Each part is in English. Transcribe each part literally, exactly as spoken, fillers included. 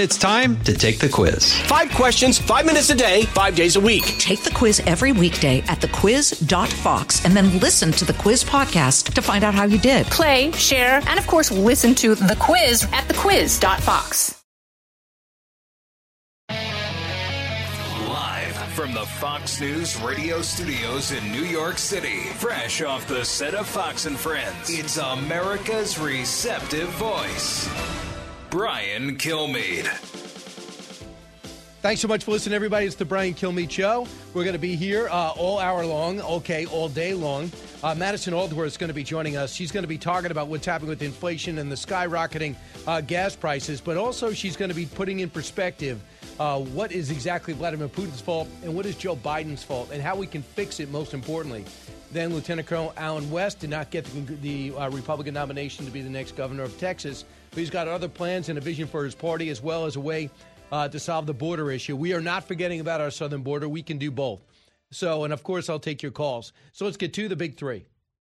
It's time to take the quiz. Five questions, five minutes a day, five days a week. Take the quiz every weekday at the quiz dot fox and then listen to the quiz podcast to find out how you did. Play, share, and of course, listen to the quiz at the quiz dot fox. Live from the Fox News radio studios in New York City, fresh off the set of Fox and Friends, it's America's receptive voice, Brian Kilmeade. Thanks so much for listening, everybody. It's the Brian Kilmeade Show. We're going to be here uh, all hour long, okay, all day long. Uh, Madison Aldworth is going to be joining us. She's going to be talking about what's happening with inflation and the skyrocketing uh, gas prices, but also she's going to be putting in perspective uh, what is exactly Vladimir Putin's fault and what is Joe Biden's fault and how we can fix it, most importantly. Then Lieutenant Colonel Allen West did not get the, the uh, Republican nomination to be the next governor of Texas, but he's got other plans and a vision for his party as well as a way uh, to solve the border issue. We are not forgetting about our southern border. We can do both. So, and of course, I'll take your calls. So let's get to the big three.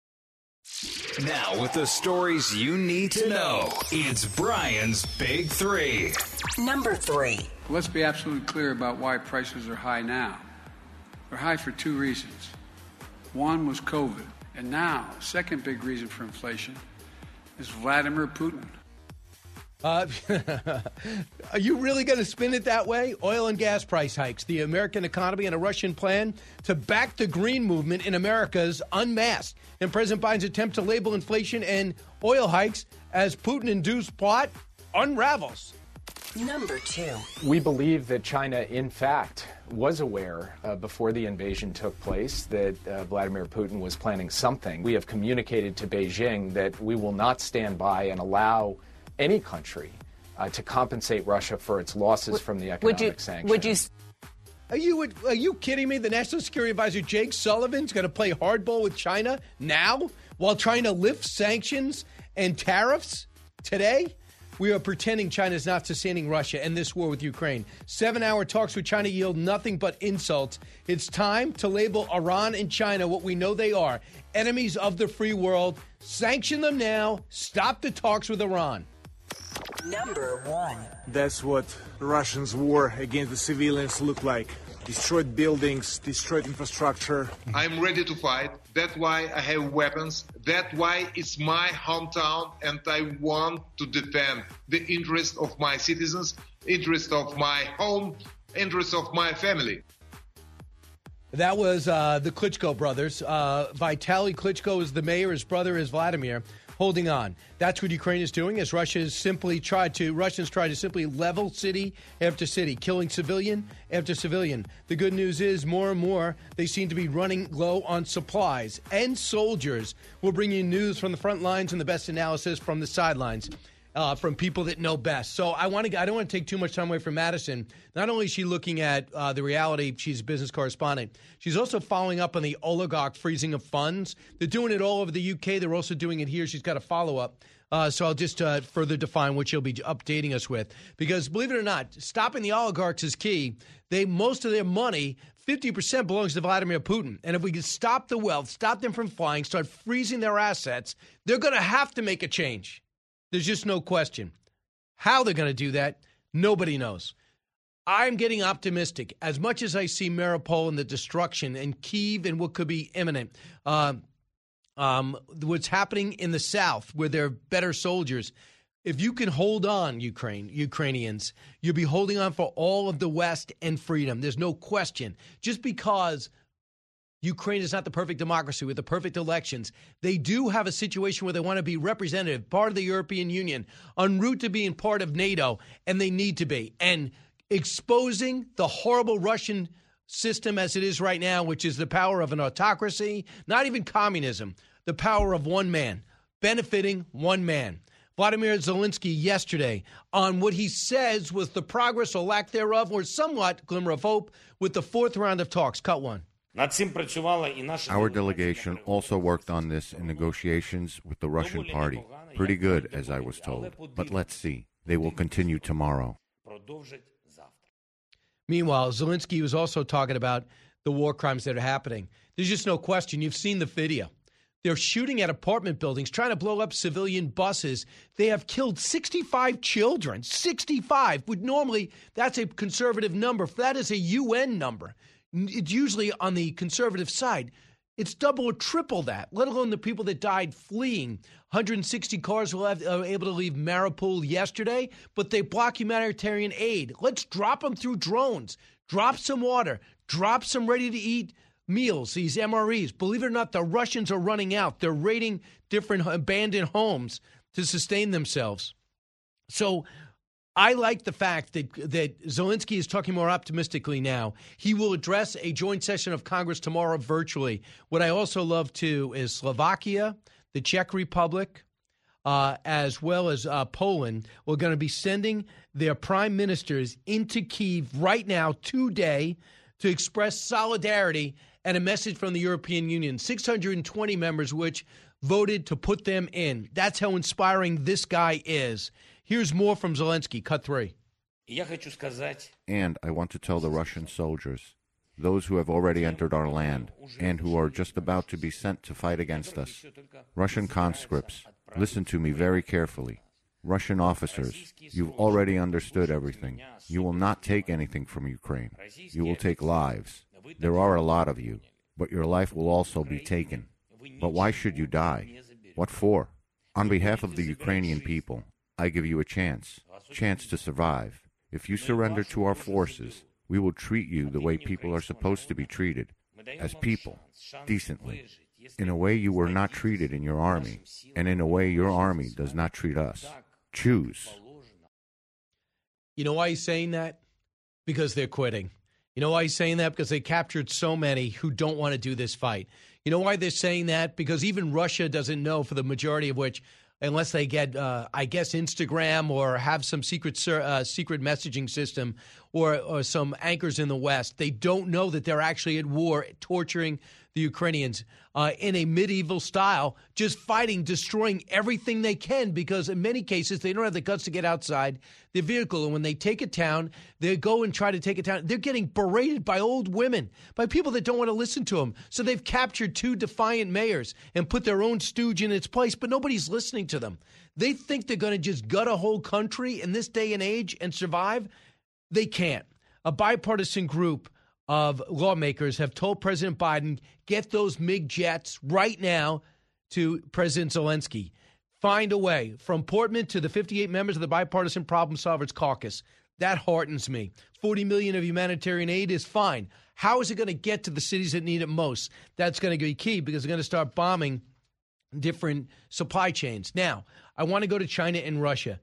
Now, with the stories you need to know, it's Brian's Big Three. Number three. Let's be absolutely clear about why prices are high now. They're high for two reasons. One was COVID, and now, second big reason for inflation is Vladimir Putin. Uh, are you really going to spin it that way? Oil and gas price hikes, the American economy, and a Russian plan to back the green movement in America's unmasked. And President Biden's attempt to label inflation and oil hikes as Putin-induced plot unravels. Number two. We believe that China, in fact, was aware uh, before the invasion took place that uh, Vladimir Putin was planning something. We have communicated to Beijing that we will not stand by and allow any country uh, to compensate Russia for its losses would, from the economic would you, sanctions. Would you? Are you are you kidding me? The National Security Advisor Jake Sullivan's going to play hardball with China now while trying to lift sanctions and tariffs today? We are pretending China is not sustaining Russia and this war with Ukraine. Seven-hour talks with China yield nothing but insults. It's time to label Iran and China what we know they are, enemies of the free world. Sanction them now. Stop the talks with Iran. Number one. That's what Russians' war against the civilians look like. Destroyed buildings, destroyed infrastructure. I'm ready to fight. That's why I have weapons. That's why it's my hometown, and I want to defend the interest of my citizens, interest of my home, interest of my family. That was uh, the Klitschko brothers. Uh, Vitaly Klitschko is the mayor. His brother is Vladimir. Holding on. That's what Ukraine is doing as Russia has simply tried to, Russians try to simply level city after city, killing civilian after civilian. The good news is more and more they seem to be running low on supplies and soldiers. We'll bring you news from the front lines and the best analysis from the sidelines. Uh, from people that know best. So I want to. I don't want to take too much time away from Madison. Not only is she looking at uh, the reality, she's a business correspondent. She's also following up on the oligarch freezing of funds. They're doing it all over the U K. They're also doing it here. She's got a follow-up. Uh, so I'll just uh, further define what she'll be updating us with. Because believe it or not, stopping the oligarchs is key. They most of their money, fifty percent belongs to Vladimir Putin. And if we can stop the wealth, stop them from flying, start freezing their assets, they're going to have to make a change. There's just no question. How they're going to do that, nobody knows. I'm getting optimistic. As much as I see Mariupol and the destruction and Kyiv and what could be imminent, uh, um, what's happening in the south where there are better soldiers, if you can hold on, Ukraine, Ukrainians, you'll be holding on for all of the West and freedom. There's no question. Just because Ukraine is not the perfect democracy with the perfect elections, they do have a situation where they want to be representative, part of the European Union, en route to being part of NATO, and they need to be. And exposing the horrible Russian system as it is right now, which is the power of an autocracy, not even communism, the power of one man, benefiting one man. Vladimir Zelensky yesterday on what he says was the progress or lack thereof, or somewhat glimmer of hope, with the fourth round of talks. Cut one. Our delegation also worked on this in negotiations with the Russian party. Pretty good, as I was told. But let's see. They will continue tomorrow. Meanwhile, Zelensky was also talking about the war crimes that are happening. There's just no question. You've seen the video. They're shooting at apartment buildings, trying to blow up civilian buses. They have killed sixty-five children. sixty-five. Would normally, that's a conservative number. That is a U N number. It's usually on the conservative side. It's double or triple that, let alone the people that died fleeing. one hundred sixty cars were uh, able to leave Mariupol yesterday, but they block humanitarian aid. Let's drop them through drones. Drop some water. Drop some ready-to-eat meals, these M R Es. Believe it or not, the Russians are running out. They're raiding different abandoned homes to sustain themselves. So I like the fact that that Zelensky is talking more optimistically now. He will address a joint session of Congress tomorrow virtually. What I also love, too, is Slovakia, the Czech Republic, uh, as well as uh, Poland, are going to be sending their prime ministers into Kyiv right now, today, to express solidarity and a message from the European Union. six hundred twenty members, which voted to put them in. That's how inspiring this guy is. Here's more from Zelensky, cut three. And I want to tell the Russian soldiers, those who have already entered our land and who are just about to be sent to fight against us, Russian conscripts, listen to me very carefully. Russian officers, you've already understood everything. You will not take anything from Ukraine. You will take lives. There are a lot of you, but your life will also be taken. But why should you die? What for? On behalf of the Ukrainian people, I give you a chance, chance to survive. If you surrender to our forces, we will treat you the way people are supposed to be treated, as people, decently, in a way you were not treated in your army, and in a way your army does not treat us. Choose. You know why he's saying that? Because they're quitting. You know why he's saying that? Because they captured so many who don't want to do this fight. You know why they're saying that? Because even Russia doesn't know, for the majority of which, unless they get, uh, I guess, Instagram or have some secret uh, secret messaging system or, or some anchors in the West, they don't know that they're actually at war, torturing the Ukrainians uh, in a medieval style, just fighting, destroying everything they can, because in many cases they don't have the guts to get outside their vehicle. And when they take a town, they go and try to take a town. They're getting berated by old women, by people that don't want to listen to them. So they've captured two defiant mayors and put their own stooge in its place, but nobody's listening to them. They think they're going to just gut a whole country in this day and age and survive. They can't. A bipartisan group of lawmakers have told President Biden, get those MiG jets right now to President Zelensky. Find a way. From Portman to the fifty-eight members of the Bipartisan Problem Solvers Caucus. That heartens me. forty million dollars of humanitarian aid is fine. How is it going to get to the cities that need it most? That's going to be key, because they're going to start bombing different supply chains. Now, I want to go to China and Russia.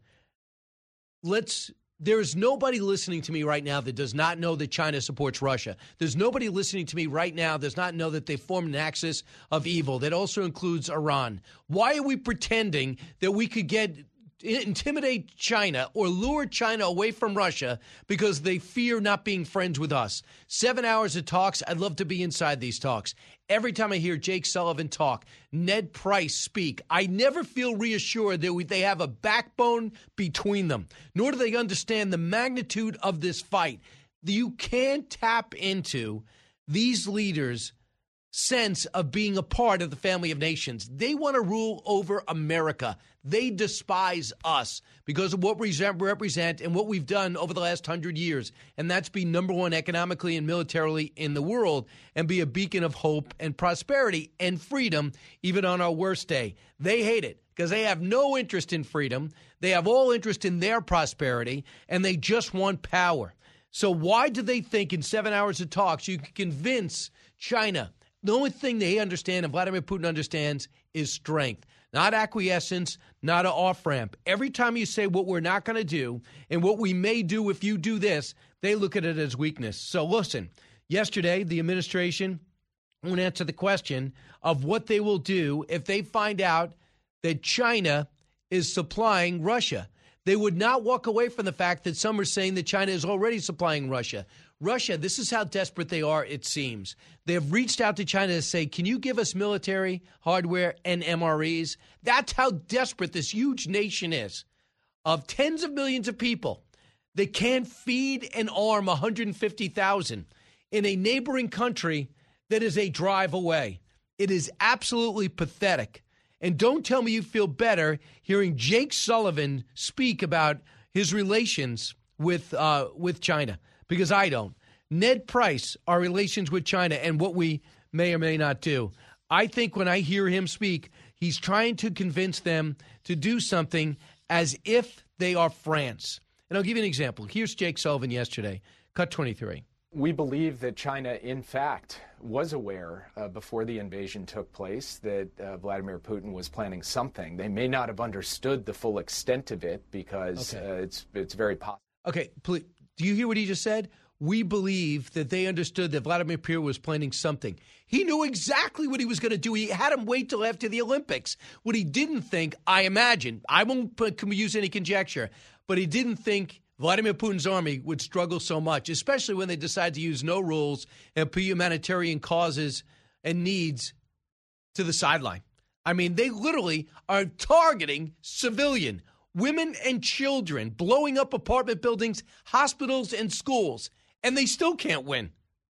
Let's There's nobody listening to me right now that does not know that China supports Russia. There's nobody listening to me right now that does not know that they formed an axis of evil that also includes Iran. Why are we pretending that we could get intimidate China or lure China away from Russia because they fear not being friends with us? Seven hours of talks. I'd love to be inside these talks. Every time I hear Jake Sullivan talk, Ned Price speak, I never feel reassured that we, they have a backbone between them, nor do they understand the magnitude of this fight. You can't tap into these leaders' sense of being a part of the family of nations. They want to rule over America. They despise us because of what we represent and what we've done over the last hundred years. And that's be number one economically and militarily in the world and be a beacon of hope and prosperity and freedom, even on our worst day. They hate it because they have no interest in freedom. They have all interest in their prosperity, and they just want power. So why do they think in seven hours of talks you can convince China? The only thing they understand and Vladimir Putin understands is strength, not acquiescence, not an off-ramp. Every time you say what we're not going to do and what we may do if you do this, they look at it as weakness. So listen, yesterday the administration won't answer the question of what they will do if they find out that China is supplying Russia. They would not walk away from the fact that some are saying that China is already supplying Russia. Russia, this is how desperate they are, it seems. They have reached out to China to say, can you give us military hardware and M R Es? That's how desperate this huge nation is, of tens of millions of people that can't feed and arm one hundred fifty thousand in a neighboring country that is a drive away. It is absolutely pathetic. And don't tell me you feel better hearing Jake Sullivan speak about his relations with uh, with China, because I don't. Ned Price, our relations with China and what we may or may not do. I think when I hear him speak, he's trying to convince them to do something as if they are France. And I'll give you an example. Here's Jake Sullivan yesterday, cut twenty-three. We believe that China, in fact, was aware uh, before the invasion took place that uh, Vladimir Putin was planning something. They may not have understood the full extent of it because Okay. uh, it's it's very possible. Okay, please, do you hear what he just said? We believe that they understood that Vladimir Putin was planning something. He knew exactly what he was going to do. He had him wait till after the Olympics. What he didn't think, I imagine, I won't put, use any conjecture, but he didn't think Vladimir Putin's army would struggle so much, especially when they decide to use no rules and put humanitarian causes and needs to the sideline. I mean, they literally are targeting civilian women and children, blowing up apartment buildings, hospitals, and schools, and they still can't win.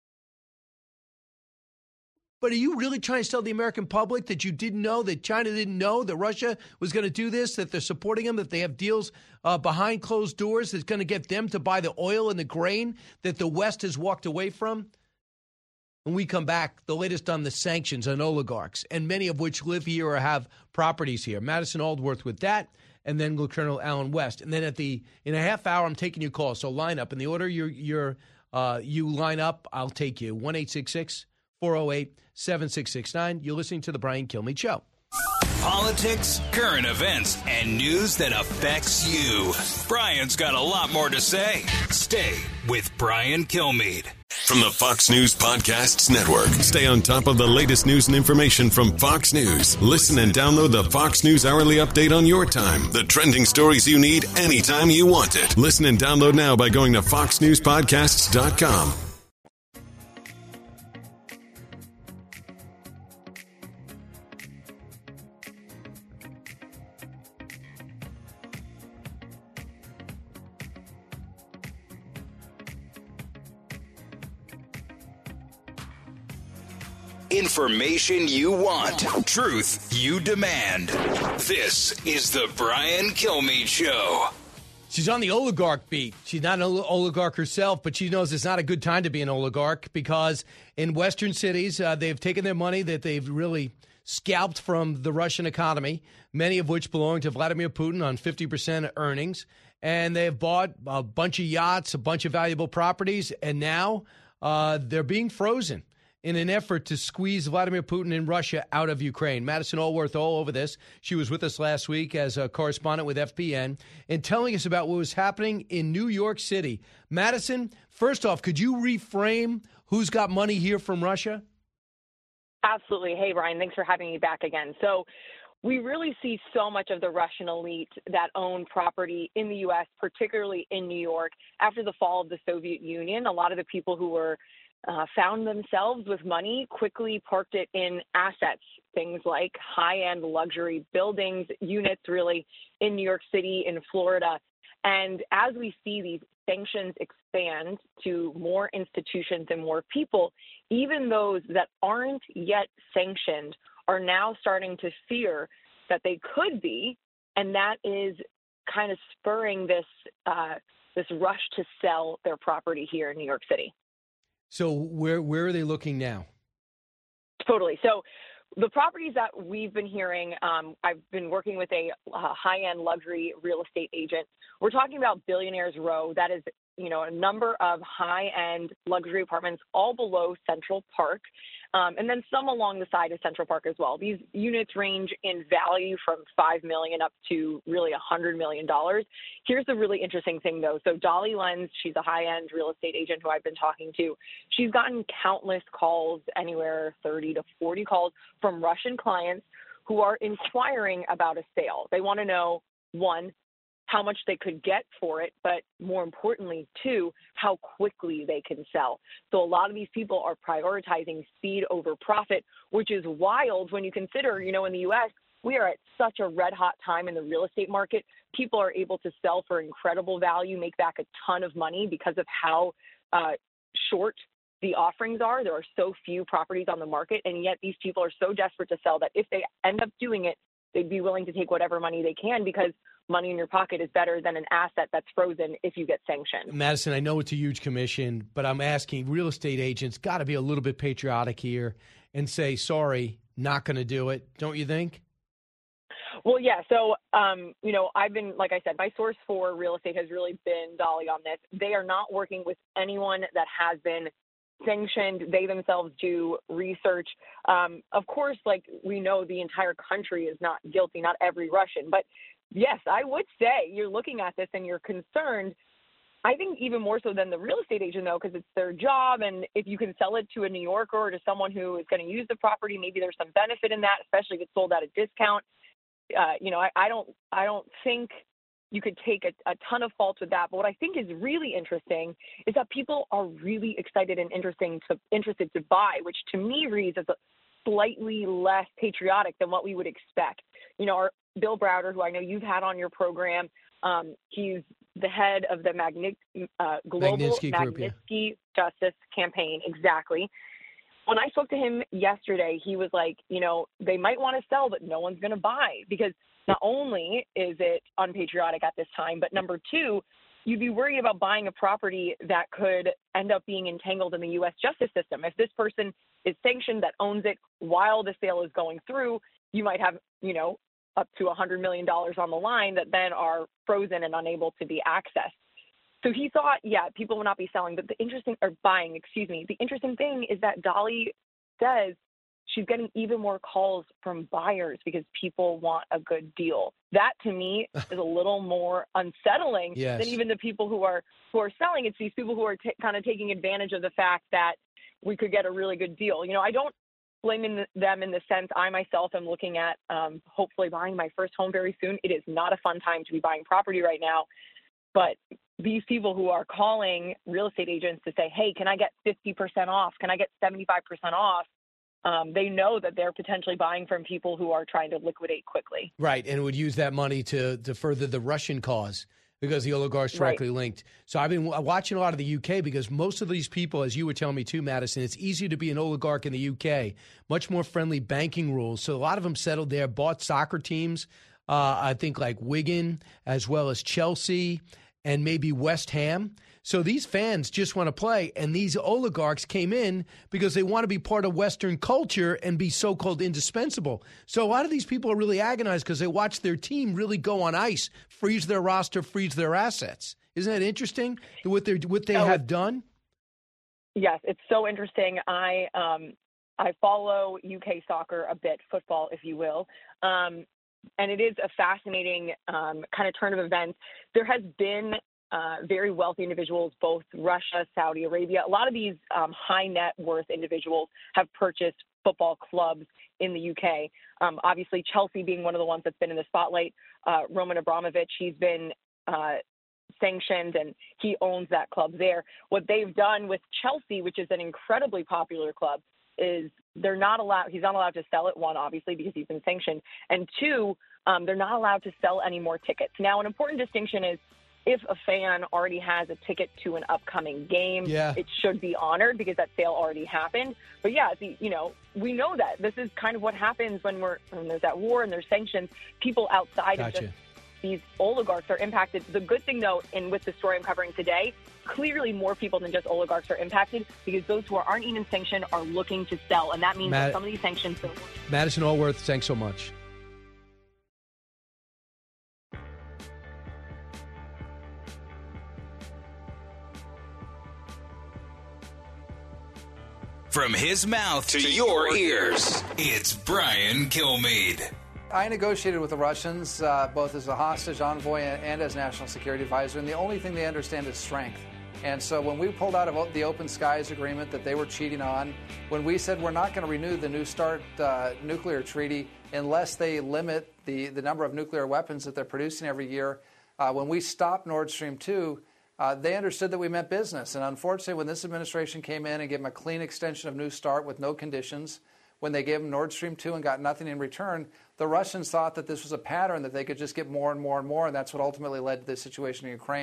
But are you really trying to tell the American public that you didn't know, that China didn't know that Russia was going to do this, that they're supporting them, that they have deals uh, behind closed doors that's going to get them to buy the oil and the grain that the West has walked away from? When we come back, the latest on the sanctions on oligarchs, and many of which live here or have properties here. Madison Aldworth with that, and then Colonel Alan West. And then at the in a half hour, I'm taking your call. So line up. In the order you're, you're, uh, you line up, I'll take you. one eight six six, four oh eight, seven six six nine. You're listening to The Brian Kilmeade Show. Politics, current events, and news that affects you. Brian's got a lot more to say. Stay with Brian Kilmeade. From the Fox News Podcasts Network. Stay on top of the latest news and information from Fox News. Listen and download the Fox News Hourly Update on your time. The trending stories you need anytime you want it. Listen and download now by going to fox news podcasts dot com. Information you want. Truth you demand. This is the Brian Kilmeade Show. She's on the oligarch beat. She's not an oligarch herself, but she knows it's not a good time to be an oligarch because in Western cities, uh, they've taken their money that they've really scalped from the Russian economy, many of which belong to Vladimir Putin on fifty percent earnings. And they've bought a bunch of yachts, a bunch of valuable properties, and now uh, they're being frozen in an effort to squeeze Vladimir Putin and Russia out of Ukraine. Madison Allworth all over this. She was with us last week as a correspondent with F P N and telling us about what was happening in New York City. Madison, first off, could you reframe who's got money here from Russia? Absolutely. Hey, Brian, thanks for having me back again. So we really see so much of the Russian elite that own property in the U S, particularly in New York. After the fall of the Soviet Union, a lot of the people who were Uh, found themselves with money, quickly parked it in assets, things like high-end luxury buildings, units really in New York City, in Florida. And as we see these sanctions expand to more institutions and more people, even those that aren't yet sanctioned are now starting to fear that they could be, and that is kind of spurring this uh, this rush to sell their property here in New York City. So where where are they looking now? Totally. So the properties that we've been hearing, um, I've been working with a uh, high-end luxury real estate agent. We're talking about Billionaires Row. That is, you know, a number of high-end luxury apartments all below Central Park, um, and then some along the side of Central Park as well. These units range in value from five million dollars up to really one hundred million dollars. Here's the really interesting thing, though. So Dolly Lenz, she's a high-end real estate agent who I've been talking to. She's gotten countless calls, anywhere thirty to forty calls from Russian clients who are inquiring about a sale. They want to know, one, how much they could get for it, but more importantly, two, how quickly they can sell. So a lot of these people are prioritizing speed over profit, which is wild when you consider, you know, in the U S, we are at such a red hot time in the real estate market. People are able to sell for incredible value, make back a ton of money because of how uh, short the offerings are. There are so few properties on the market, and yet these people are so desperate to sell that if they end up doing it, they'd be willing to take whatever money they can because money in your pocket is better than an asset that's frozen if you get sanctioned. Madison, I know it's a huge commission, but I'm asking real estate agents got to be a little bit patriotic here and say, sorry, not going to do it. Don't you think? Well, yeah. So, um, you know, I've been, like I said, my source for real estate has really been Dolly on this. They are not working with anyone that has been sanctioned. They themselves do research. Um, of course, like we know the entire country is not guilty, not every Russian. But yes, I would say you're looking at this and you're concerned. I think even more so than the real estate agent, though, because it's their job. And if you can sell it to a New Yorker or to someone who is going to use the property, maybe there's some benefit in that, especially if it's sold at a discount. Uh, you know, I, I don't I don't think you could take a, a ton of fault with that. But what I think is really interesting is that people are really excited and interesting to, interested to buy, which to me reads as a slightly less patriotic than what we would expect. You know, our Bill Browder, who I know you've had on your program, um, he's the head of the Magni- uh, Global Magnitsky, Group, Magnitsky yeah. Justice Campaign. Exactly. When I spoke to him yesterday, he was like, you know, they might want to sell, but no one's going to buy because not only is it unpatriotic at this time, but number two, you'd be worried about buying a property that could end up being entangled in the U S justice system. If this person is sanctioned that owns it while the sale is going through, you might have, you know, up to one hundred million dollars on the line that then are frozen and unable to be accessed. So he thought, yeah, people will not be selling, but the interesting, or buying, excuse me. The interesting thing is that Dolly says she's getting even more calls from buyers because people want a good deal. That to me is a little more unsettling yes. than even the people who are who are selling. It's these people who are t- kind of taking advantage of the fact that we could get a really good deal. You know, I don't blame in the, them in the sense I myself am looking at um, hopefully buying my first home very soon. It is not a fun time to be buying property right now. But these people who are calling real estate agents to say, hey, can I get fifty percent off? Can I get seventy-five percent off? Um, they know that they're potentially buying from people who are trying to liquidate quickly. Right, and would use that money to, to further the Russian cause because the oligarchs directly right. linked. So I've been watching a lot of the U K because most of these people, as you were telling me too, Madison, it's easier to be an oligarch in the U K, much more friendly banking rules. So a lot of them settled there, bought soccer teams, uh, I think like Wigan as well as Chelsea and maybe West Ham. So these fans just want to play, and these oligarchs came in because they want to be part of Western culture and be so-called indispensable. So a lot of these people are really agonized because they watch their team really go on ice, freeze their roster, freeze their assets. Isn't that interesting, what, they're, what they oh, have done? Yes, it's so interesting. I um, I follow U K soccer a bit, football, if you will. Um, and it is a fascinating um, kind of turn of events. There has been uh, very wealthy individuals, both Russia, Saudi Arabia. A lot of these um, high net worth individuals have purchased football clubs in the U K. Um, obviously, Chelsea being one of the ones that's been in the spotlight. Uh, Roman Abramovich, he's been uh, sanctioned and he owns that club there. What they've done with Chelsea, which is an incredibly popular club, is they're not allowed, he's not allowed to sell it, one, obviously, because he's been sanctioned, and two, um, they're not allowed to sell any more tickets. Now, an important distinction is if a fan already has a ticket to an upcoming game, yeah. it should be honored because that sale already happened. But yeah, the, you know, we know that this is kind of what happens when we're when there's that war and there's sanctions. People outside gotcha. of just these oligarchs are impacted. The good thing, though, and with the story I'm covering today, clearly more people than just oligarchs are impacted because those who aren't even sanctioned are looking to sell. And that means Mad- that some of these sanctions don't work. Madison Allworth, thanks so much. From his mouth to, to your ears, it's Brian Kilmeade. I negotiated with the Russians, uh, both as a hostage envoy and as national security advisor, and the only thing they understand is strength. And so when we pulled out of the Open Skies agreement that they were cheating on, when we said we're not going to renew the New START uh, nuclear treaty unless they limit the, the number of nuclear weapons that they're producing every year, uh, when we stopped Nord Stream two, uh, they understood that we meant business. And unfortunately, when this administration came in and gave them a clean extension of New START with no conditions, when they gave them Nord Stream two and got nothing in return, the Russians thought that this was a pattern, that they could just get more and more and more, and that's what ultimately led to this situation in Ukraine.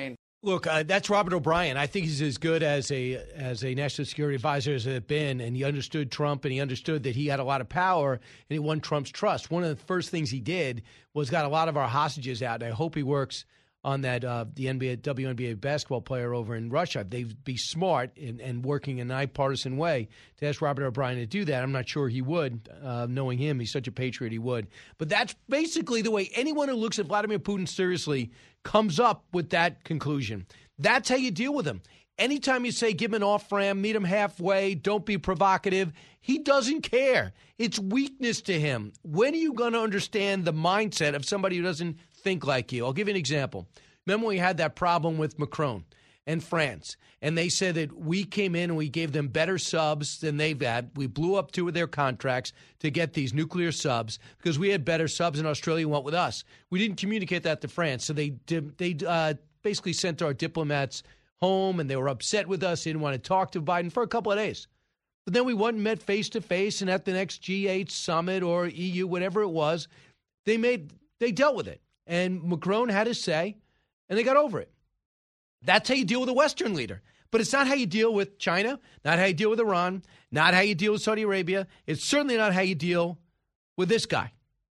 Look, uh, that's Robert O'Brien. I think he's as good as a as a national security advisor as has been, and he understood Trump, and he understood that he had a lot of power, and he won Trump's trust. One of the first things he did was got a lot of our hostages out, and I hope he works on that uh, the N B A, W N B A basketball player over in Russia. They'd be smart in, and working in a bipartisan way to ask Robert O'Brien to do that. I'm not sure he would, uh, knowing him. He's such a patriot, he would. But that's basically the way anyone who looks at Vladimir Putin seriously comes up with that conclusion. That's how you deal with him. Anytime you say give him an off-ramp, meet him halfway, don't be provocative, he doesn't care. It's weakness to him. When are you going to understand the mindset of somebody who doesn't think like you? I'll give you an example. Remember when we had that problem with Macron and France, and they said that we came in and we gave them better subs than they've had. We blew up two of their contracts to get these nuclear subs because we had better subs and Australia went with us. We didn't communicate that to France, so they they uh, basically sent our diplomats home, and they were upset with us. They didn't want to talk to Biden for a couple of days. But then we went and met face-to-face, and at the next G eight summit or E U, whatever it was, they made they dealt with it. And Macron had his say, and they got over it. That's how you deal with a Western leader. But it's not how you deal with China, not how you deal with Iran, not how you deal with Saudi Arabia. It's certainly not how you deal with this guy.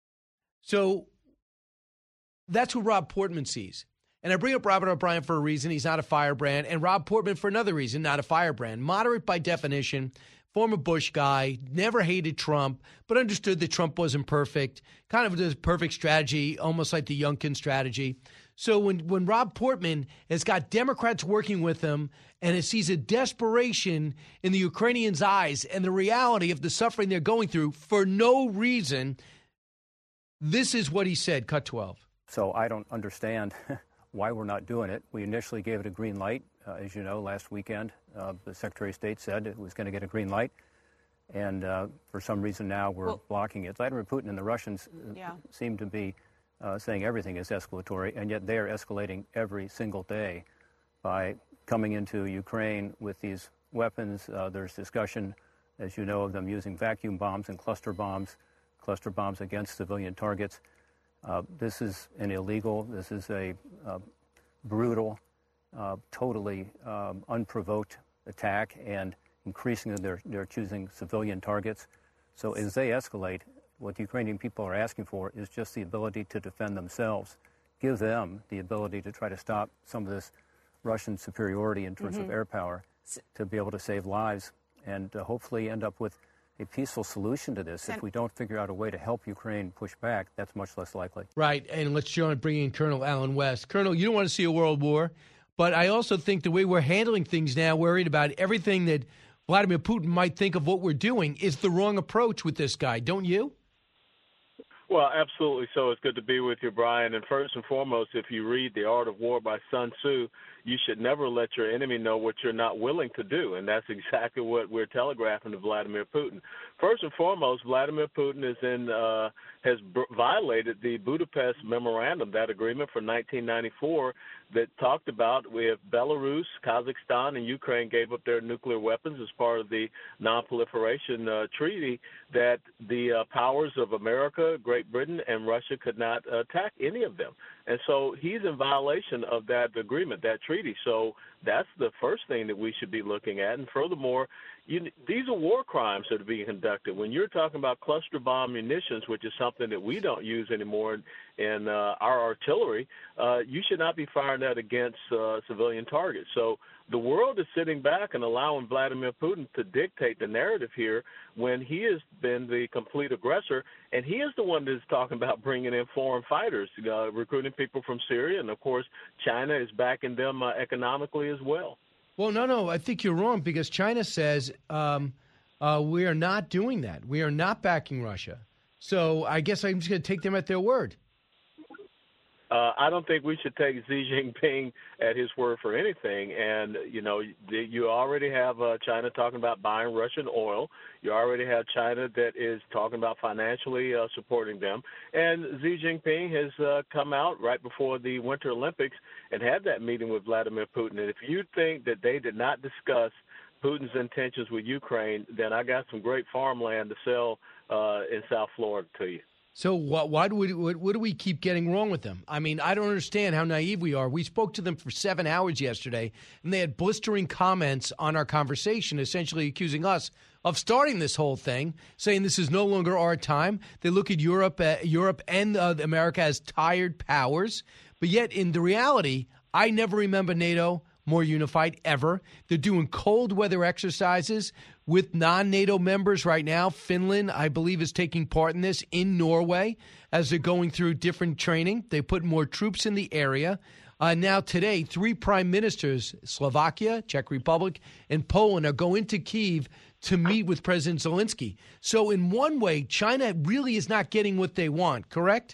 So that's who Rob Portman sees. And I bring up Robert O'Brien for a reason. He's not a firebrand. And Rob Portman for another reason, not a firebrand. Moderate by definition, former Bush guy, never hated Trump, but understood that Trump wasn't perfect. Kind of the perfect strategy, almost like the Youngkin strategy. So when, when Rob Portman has got Democrats working with him and it sees a desperation in the Ukrainians' eyes and the reality of the suffering they're going through for no reason, this is what he said, cut twelve. So I don't understand why we're not doing it. We initially gave it a green light. Uh, as you know, last weekend, uh, the Secretary of State said it was going to get a green light. And uh, for some reason now we're well, blocking it. Vladimir Putin and the Russians yeah. seem to be uh, saying everything is escalatory, and yet they are escalating every single day by coming into Ukraine with these weapons. Uh, there's discussion, as you know, of them using vacuum bombs and cluster bombs, cluster bombs against civilian targets. Uh, this is an illegal, this is a uh, brutal, uh, totally um, unprovoked attack, and increasingly they're, they're choosing civilian targets. So as they escalate, what the Ukrainian people are asking for is just the ability to defend themselves. Give them the ability to try to stop some of this Russian superiority in terms mm-hmm. of air power to be able to save lives and uh, hopefully end up with a peaceful solution to this. If we don't figure out a way to help Ukraine push back, that's much less likely. Right, and let's John bring in Colonel Alan West. Colonel, you don't want to see a world war, but I also think the way we're handling things now, worried about everything that Vladimir Putin might think of what we're doing, is the wrong approach with this guy, don't you? Well, absolutely so. It's good to be with you, Brian. And first and foremost, if you read The Art of War by Sun Tzu, you should never let your enemy know what you're not willing to do. And that's exactly what we're telegraphing to Vladimir Putin. First and foremost, Vladimir Putin is in, uh, has b- violated the Budapest Memorandum, that agreement from nineteen ninety-four that talked about if Belarus, Kazakhstan, and Ukraine gave up their nuclear weapons as part of the non-proliferation uh, treaty, that the uh, powers of America, Great Britain, and Russia could not attack any of them. And so he's in violation of that agreement, that treaty. So that's the first thing that we should be looking at. And furthermore, you, these are war crimes that are being conducted. When you're talking about cluster bomb munitions, which is something that we don't use anymore in, in uh, our artillery, uh, you should not be firing that against uh, civilian targets. So the world is sitting back and allowing Vladimir Putin to dictate the narrative here when he has been the complete aggressor, and he is the one that's talking about bringing in foreign fighters, uh, recruiting people from Syria, and, of course, China is backing them uh, economically as well. Well, no, no, I think you're wrong because China says um, uh, we are not doing that. We are not backing Russia. So I guess I'm just going to take them at their word. Uh, I don't think we should take Xi Jinping at his word for anything. And, you know, you already have uh, China talking about buying Russian oil. You already have China that is talking about financially uh, supporting them. And Xi Jinping has uh, come out right before the Winter Olympics and had that meeting with Vladimir Putin. And if you think that they did not discuss Putin's intentions with Ukraine, then I got some great farmland to sell uh, in South Florida to you. So what, why do we, what, what do we keep getting wrong with them? I mean, I don't understand how naive we are. We spoke to them for seven hours yesterday, and they had blistering comments on our conversation, essentially accusing us of starting this whole thing, saying this is no longer our time. They look at Europe, uh, Europe and uh, America as tired powers, but yet in the reality, I never remember NATO more unified ever. They're doing cold weather exercises with non-NATO members right now. Finland, I believe, is taking part in this in Norway as they're going through different training. They put more troops in the area. Uh, now today, three prime ministers, Slovakia, Czech Republic, and Poland, are going to Kyiv to meet with President Zelensky. So in one way, China really is not getting what they want, correct?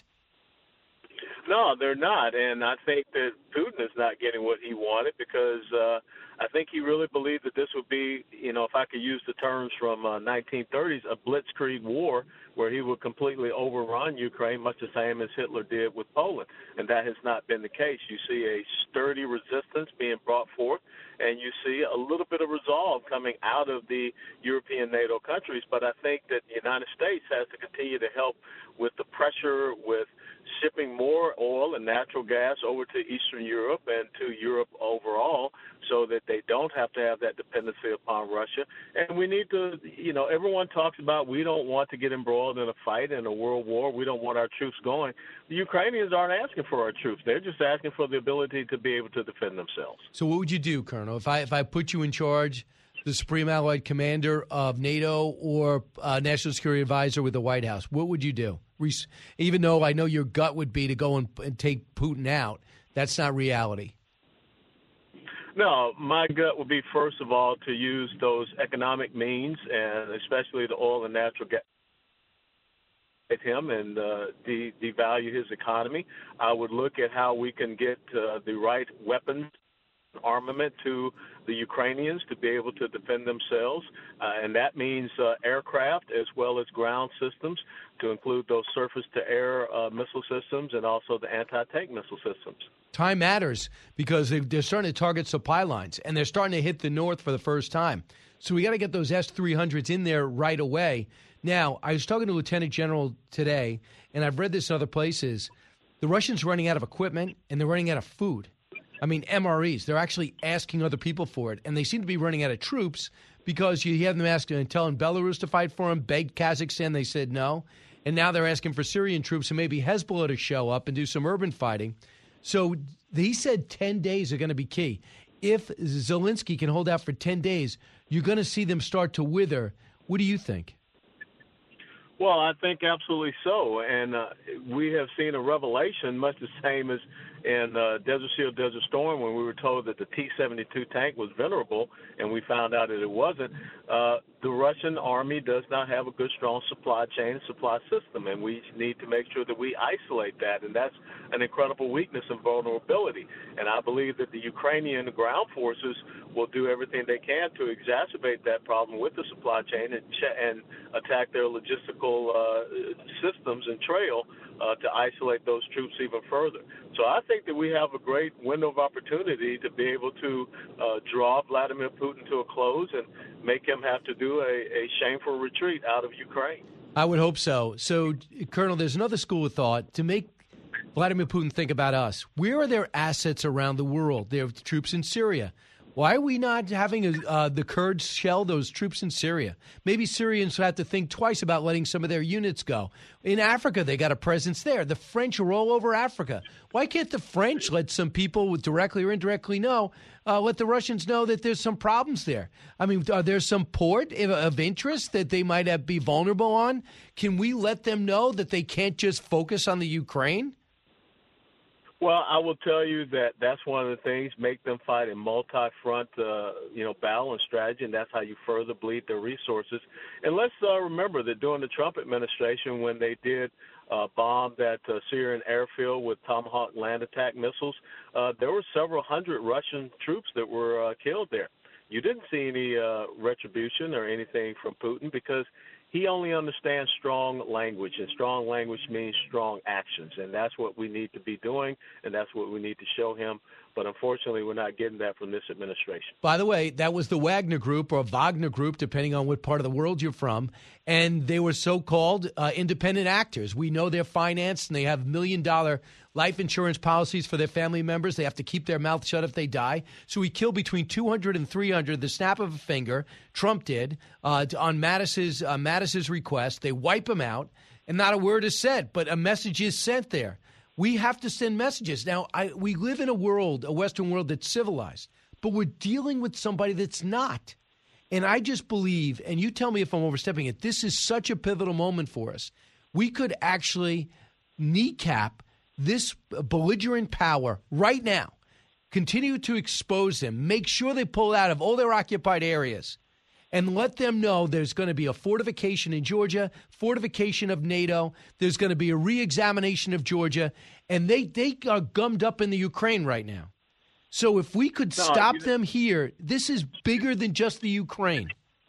No, they're not, and I think that Putin is not getting what he wanted because uh, I think he really believed that this would be, you know, if I could use the terms from uh, nineteen thirties, a blitzkrieg war where he would completely overrun Ukraine, much the same as Hitler did with Poland, and that has not been the case. You see a sturdy resistance being brought forth, and you see a little bit of resolve coming out of the European NATO countries, but I think that the United States has to continue to help with the pressure, with shipping more oil and natural gas over to Eastern Europe and to Europe overall so that they don't have to have that dependency upon Russia. And we need to, you know, everyone talks about we don't want to get embroiled in a fight, in a world war. We don't want our troops going. The Ukrainians aren't asking for our troops. They're just asking for the ability to be able to defend themselves. So what would you do, Colonel, if I if I put you in charge, the Supreme Allied Commander of NATO or uh, National Security Advisor with the White House? What would you do? Even though I know your gut would be to go and, and take Putin out, that's not reality. No, my gut would be, first of all, to use those economic means, and especially the oil and natural gas, at him and uh, de- devalue his economy. I would look at how we can get uh, the right weapons, armament to the Ukrainians to be able to defend themselves, uh, and that means uh, aircraft as well as ground systems, to include those surface-to-air uh, missile systems and also the anti-tank missile systems. Time matters because they, they're starting to target supply lines, and they're starting to hit the north for the first time. So we got to get those S three hundreds in there right away. Now, I was talking to Lieutenant General today, and I've read this in other places. The Russians are running out of equipment, and they're running out of food. I mean, M R Es, they're actually asking other people for it, and they seem to be running out of troops because you have them asking and telling Belarus to fight for them, begged Kazakhstan, they said no, and now they're asking for Syrian troops and maybe Hezbollah to show up and do some urban fighting. So he said ten days are going to be key. If Zelensky can hold out for ten days, you're going to see them start to wither. What do you think? Well, I think absolutely so, and uh, we have seen a revelation much the same as in uh, Desert Shield, Desert Storm, when we were told that the T seventy-two tank was venerable, and we found out that it wasn't. Uh, the Russian army does not have a good, strong supply chain, supply system, and we need to make sure that we isolate that, and that's an incredible weakness and vulnerability. And I believe that the Ukrainian ground forces will do everything they can to exacerbate that problem with the supply chain and, ch- and attack their logistical uh, systems and trail uh, to isolate those troops even further. So I think that we have a great window of opportunity to be able to uh, draw Vladimir Putin to a close and make him have to do a, a shameful retreat out of Ukraine. I would hope so. So, Colonel, there's another school of thought to make Vladimir Putin think about us. Where are their assets around the world? They have troops in Syria. Why are we not having uh, the Kurds shell those troops in Syria? Maybe Syrians have to think twice about letting some of their units go. In Africa, they got a presence there. The French are all over Africa. Why can't the French let some people directly or indirectly know, uh, let the Russians know that there's some problems there? I mean, are there some port of interest that they might have, be vulnerable on? Can we let them know that they can't just focus on the Ukraine? Well, I will tell you that that's one of the things, make them fight a multi-front, uh, you know, battle and strategy, and that's how you further bleed their resources. And let's uh, remember that during the Trump administration, when they did uh, bomb that uh, Syrian airfield with Tomahawk land attack missiles, uh, there were several hundred Russian troops that were uh, killed there. You didn't see any uh, retribution or anything from Putin because he only understands strong language, and strong language means strong actions, and that's what we need to be doing, and that's what we need to show him But unfortunately, we're not getting that from this administration. By the way, that was the Wagner Group or Wagner Group, depending on what part of the world you're from. And they were so-called uh, independent actors. We know they're financed and they have million-dollar life insurance policies for their family members. They have to keep their mouth shut if they die. So we kill between two hundred and three hundred, the snap of a finger. Trump did uh, on Mattis's, uh, Mattis's request. They wipe them out, and not a word is said, but a message is sent there. We have to send messages. Now, I, we live in a world, a Western world that's civilized, but we're dealing with somebody that's not. And I just believe, and you tell me if I'm overstepping it, this is such a pivotal moment for us. We could actually kneecap this belligerent power right now, continue to expose them, make sure they pull out of all their occupied areas, and let them know there's going to be a fortification in Georgia, fortification of NATO. There's going to be a re-examination of Georgia. And they, they are gummed up in the Ukraine right now. So if we could No, stop you- them here, this is bigger than just the Ukraine.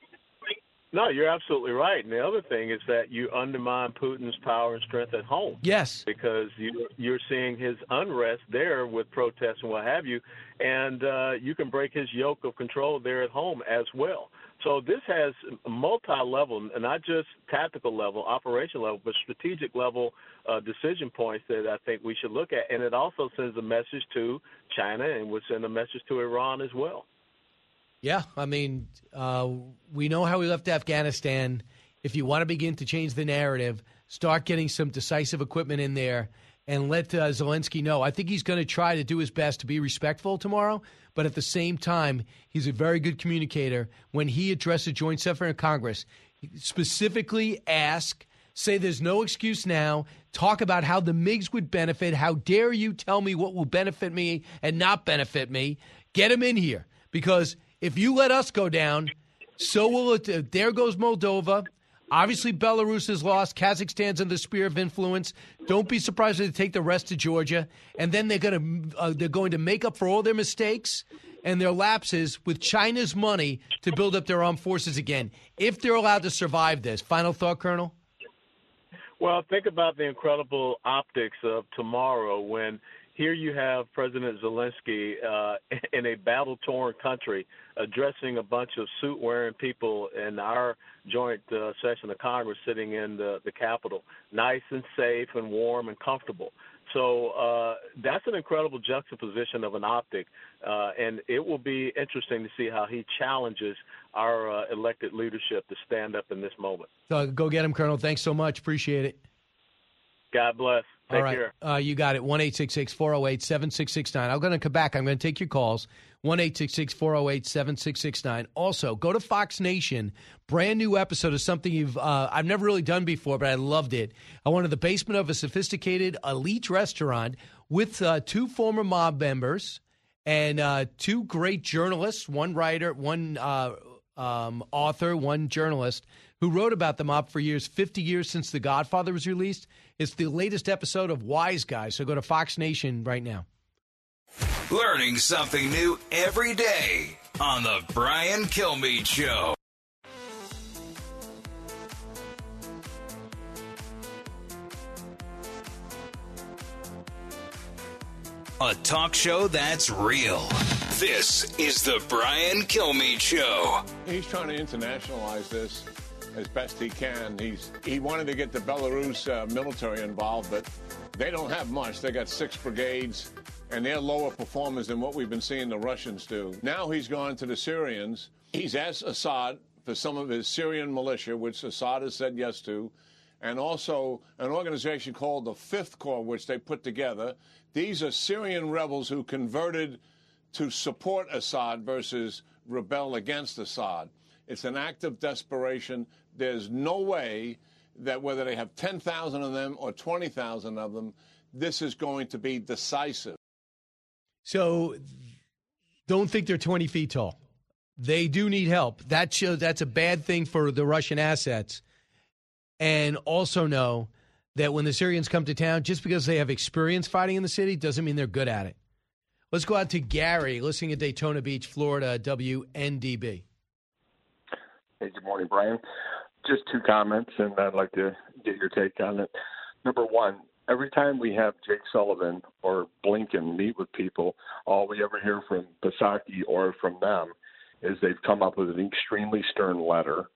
No, you're absolutely right. And the other thing is that you undermine Putin's power and strength at home. Yes. Because you, you're seeing his unrest there with protests and what have you, and uh, you can break his yoke of control there at home as well. So this has multi-level, not just tactical level, operation level, but strategic level uh, decision points that I think we should look at. And it also sends a message to China and would send a message to Iran as well. Yeah, I mean, uh, we know how we left Afghanistan. If you want to begin to change the narrative, start getting some decisive equipment in there and let uh, Zelensky know. I think he's going to try to do his best to be respectful tomorrow, but at the same time, he's a very good communicator. When he addressed the Joint Session of Congress, he specifically ask, say there's no excuse now, talk about how the MiGs would benefit. How dare you tell me what will benefit me and not benefit me? Get him in here, because if you let us go down, so will it. Uh, there goes Moldova. Obviously, Belarus is lost. Kazakhstan's in the sphere of influence. Don't be surprised if they take the rest of Georgia, and then they're going to uh, they're going to make up for all their mistakes and their lapses with China's money to build up their armed forces again. If they're allowed to survive this, final thought, Colonel. Well, think about the incredible optics of tomorrow when here you have President Zelensky uh, in a battle-torn country addressing a bunch of suit-wearing people in our joint uh, session of Congress sitting in the, the Capitol, nice and safe and warm and comfortable. So uh, that's an incredible juxtaposition of an optic, uh, and it will be interesting to see how he challenges our uh, elected leadership to stand up in this moment. So go get him, Colonel. Thanks so much. Appreciate it. God bless. Take All right. care. Uh, you got it. one eight six six, four oh eight, seven six six nine. I'm going to come back. I'm going to take your calls. one eight six six, four oh eight, seven six six nine. Also, go to Fox Nation. Brand new episode of something you've uh, I've never really done before, but I loved it. I went to the basement of a sophisticated elite restaurant with uh, two former mob members and uh, two great journalists, one writer, one uh, um, author, one journalist, who wrote about the mob for years, fifty years since The Godfather was released. It's the latest episode of Wise Guys, so go to Fox Nation right now. Learning something new every day on the Brian Kilmeade Show. A talk show that's real. This is the Brian Kilmeade Show. He's trying to internationalize this as best he can. He's he wanted to get the Belarus uh, military involved, but they don't have much. They got six brigades, and they're lower performers than what we've been seeing the Russians do. Now he's gone to the Syrians. He's asked Assad for some of his Syrian militia, which Assad has said yes to, and also an organization called the Fifth Corps, which they put together. These are Syrian rebels who converted to support Assad versus rebel against Assad. It's an act of desperation. There's no way that whether they have ten thousand of them or twenty thousand of them, this is going to be decisive. So don't think they're twenty feet tall. They do need help. That shows that's a bad thing for the Russian assets. And also know that when the Syrians come to town, just because they have experience fighting in the city doesn't mean they're good at it. Let's go out to Gary, listening at Daytona Beach, Florida, W N D B. Hey, good morning, Brian. Just two comments, and I'd like to get your take on it. Number one, every time we have Jake Sullivan or Blinken meet with people, all we ever hear from Psaki or from them is they've come up with an extremely stern letter,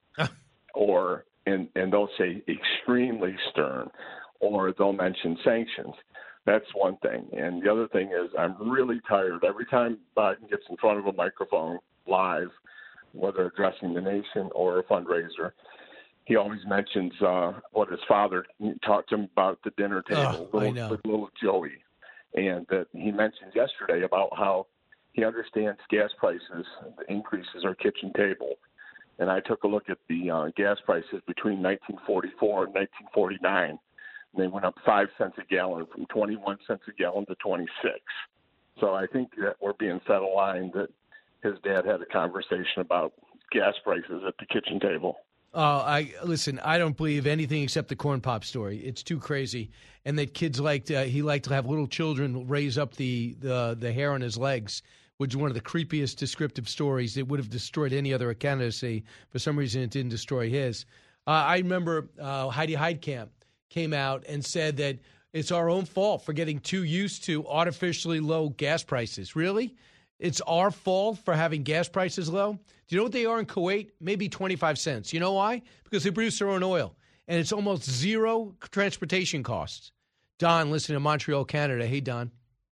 or and and they'll say extremely stern, or they'll mention sanctions. That's one thing. And the other thing is I'm really tired. Every time Biden gets in front of a microphone live, whether addressing the nation or a fundraiser, he always mentions uh, what his father talked to him about at the dinner table oh, little, with little Joey. And that he mentioned yesterday about how he understands gas prices, the increases are kitchen table. And I took a look at the uh, gas prices between nineteen forty-four and nineteen forty-nine. And they went up five cents a gallon, from twenty-one cents a gallon to twenty-six. So I think that we're being set a line that his dad had a conversation about gas prices at the kitchen table. Uh, I listen. I don't believe anything except the corn pop story. It's too crazy, and that kids liked. Uh, he liked to have little children raise up the, the the hair on his legs, which is one of the creepiest descriptive stories. It would have destroyed any other candidacy. For some reason, it didn't destroy his. Uh, I remember uh, Heidi Heitkamp came out and said that it's our own fault for getting too used to artificially low gas prices. Really? It's our fault for having gas prices low? Do you know what they are in Kuwait? Maybe twenty-five cents. You know why? Because they produce their own oil, and it's almost zero transportation costs. Don, listen to Montreal, Canada. Hey, Don.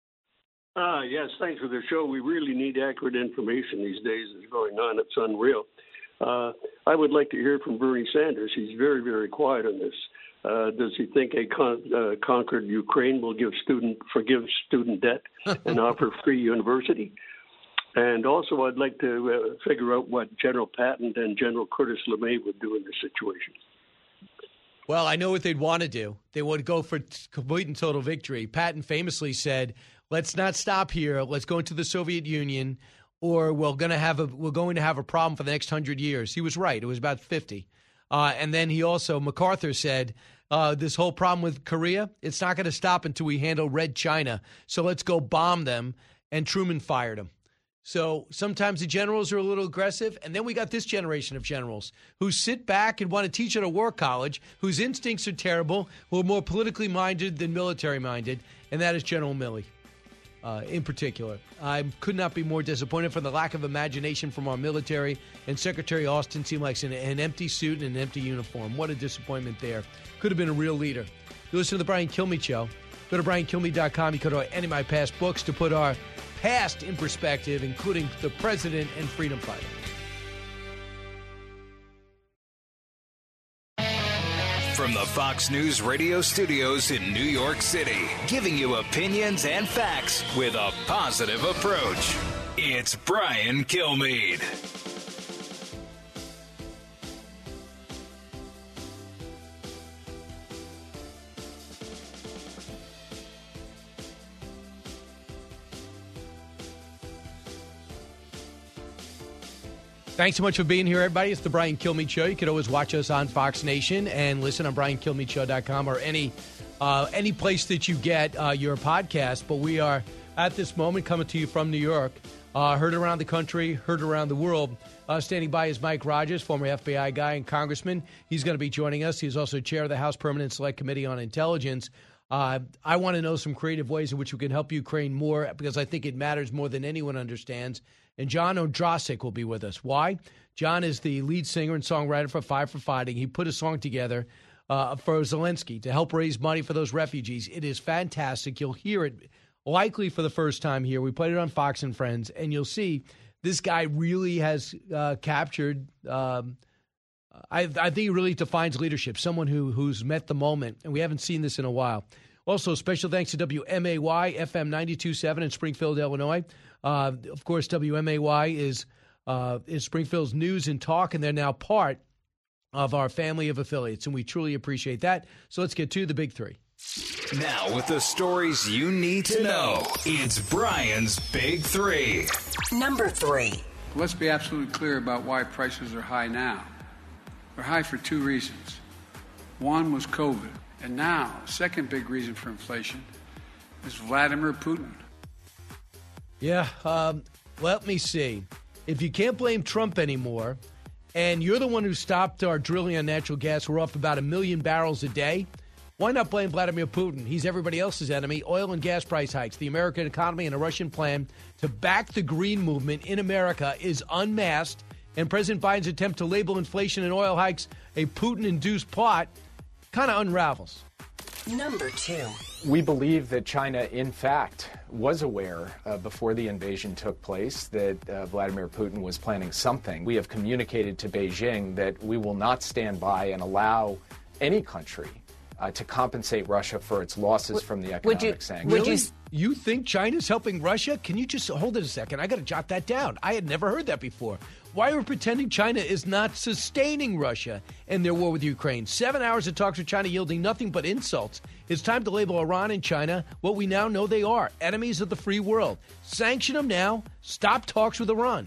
Ah, yes, thanks for the show. We really need accurate information these days that's going on. It's unreal. Uh, I would like to hear from Bernie Sanders. He's very, very quiet on this. Uh, does he think a con- uh, conquered Ukraine will give student forgive student debt and offer free university? And also, I'd like to uh, figure out what General Patton and General Curtis LeMay would do in this situation. Well, I know what they'd want to do. They would go for t- complete and total victory. Patton famously said, "Let's not stop here. Let's go into the Soviet Union, or we're going to have a we're going to have a problem for the next hundred years." He was right. It was about fifty. Uh, and then he also, MacArthur said, uh, this whole problem with Korea, it's not going to stop until we handle Red China. So let's go bomb them. And Truman fired him. So sometimes the generals are a little aggressive. And then we got this generation of generals who sit back and want to teach at a war college, whose instincts are terrible, who are more politically minded than military minded. And that is General Milley. Uh, in particular, I could not be more disappointed for the lack of imagination from our military, and Secretary Austin seemed like an, an empty suit and an empty uniform. What a disappointment there. Could have been a real leader. You listen to the Brian Kilmeade Show. Go to brian kilmeade dot com. You go to any of my past books to put our past in perspective, including the president and freedom fighter. From the Fox News radio studios in New York City, giving you opinions and facts with a positive approach. It's Brian Kilmeade. Thanks so much for being here, everybody. It's the Brian Kilmeade Show. You can always watch us on Fox Nation and listen on brian kilmeade show dot com or any uh, any place that you get uh, your podcast. But we are, at this moment, coming to you from New York. Uh, heard around the country, heard around the world. Uh, standing by is Mike Rogers, former F B I guy and congressman. He's going to be joining us. He's also chair of the House Permanent Select Committee on Intelligence. Uh, I want to know some creative ways in which we can help Ukraine more, because I think it matters more than anyone understands. And John Ondrasik will be with us. Why? John is the lead singer and songwriter for Five for Fighting. He put a song together uh, for Zelensky to help raise money for those refugees. It is fantastic. You'll hear it likely for the first time here. We played it on Fox and Friends, and you'll see this guy really has uh, captured um, I, I think he really defines leadership, someone who who's met the moment, and we haven't seen this in a while. Also, special thanks to W M A Y F M ninety-two point seven in Springfield, Illinois. Uh, of course, W M A Y is uh, is Springfield's news and talk, and they're now part of our family of affiliates, and we truly appreciate that. So let's get to the big three. Now, with the stories you need to know, it's Brian's Big Three. Number three. Let's be absolutely clear about why prices are high now. They're high for two reasons. One was COVID, and now, second big reason for inflation is Vladimir Putin. Yeah, um, let me see. If you can't blame Trump anymore, and you're the one who stopped our drilling on natural gas, we're off about a million barrels a day, Why not blame Vladimir Putin? He's everybody else's enemy. Oil and gas price hikes, the American economy, and a Russian plan to back the green movement in America is unmasked. And President Biden's attempt to label inflation and oil hikes a Putin-induced plot kind of unravels. Number two. We believe that China, in fact, was aware uh, before the invasion took place that uh, Vladimir Putin was planning something. We have communicated to Beijing that we will not stand by and allow any country uh, to compensate Russia for its losses would, from the economic you, sanctions. Really? You think China's helping Russia? Can you just hold it a second? I got to jot that down. I had never heard that before. Why are we pretending China is not sustaining Russia in their war with Ukraine? Seven hours of talks with China yielding nothing but insults. It's time to label Iran and China what we now know they are, enemies of the free world. Sanction them now. Stop talks with Iran.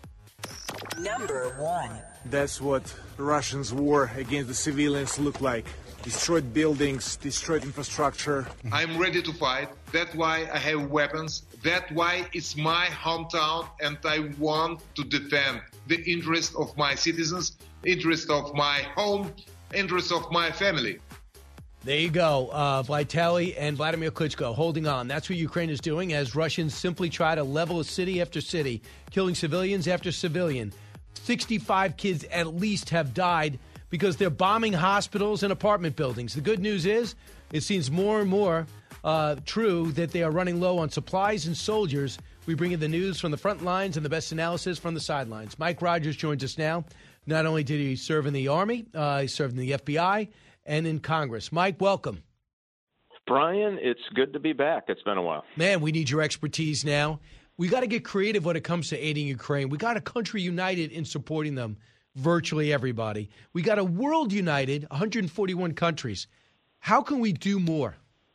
Number one. That's what the Russians' war against the civilians look like. Destroyed buildings, destroyed infrastructure. I'm ready to fight. That's why I have weapons. That's why it's my hometown, and I want to defend the interest of my citizens, interest of my home, interest of my family. There you go. Uh, Vitaly and Vladimir Klitschko holding on. That's what Ukraine is doing as Russians simply try to level city after city, killing civilians after civilian. sixty-five kids at least have died because they're bombing hospitals and apartment buildings. The good news is it seems more and more uh, true that they are running low on supplies and soldiers. We bring you the news from the front lines and the best analysis from the sidelines. Mike Rogers joins us now. Not only did he serve in the Army, uh, he served in the F B I and in Congress. Mike, welcome. Brian, it's good to be back. It's been a while. Man, we need your expertise now. We got to get creative when it comes to aiding Ukraine. We got a country united in supporting them, virtually everybody. We got a world united, one hundred forty-one countries. How can we do more?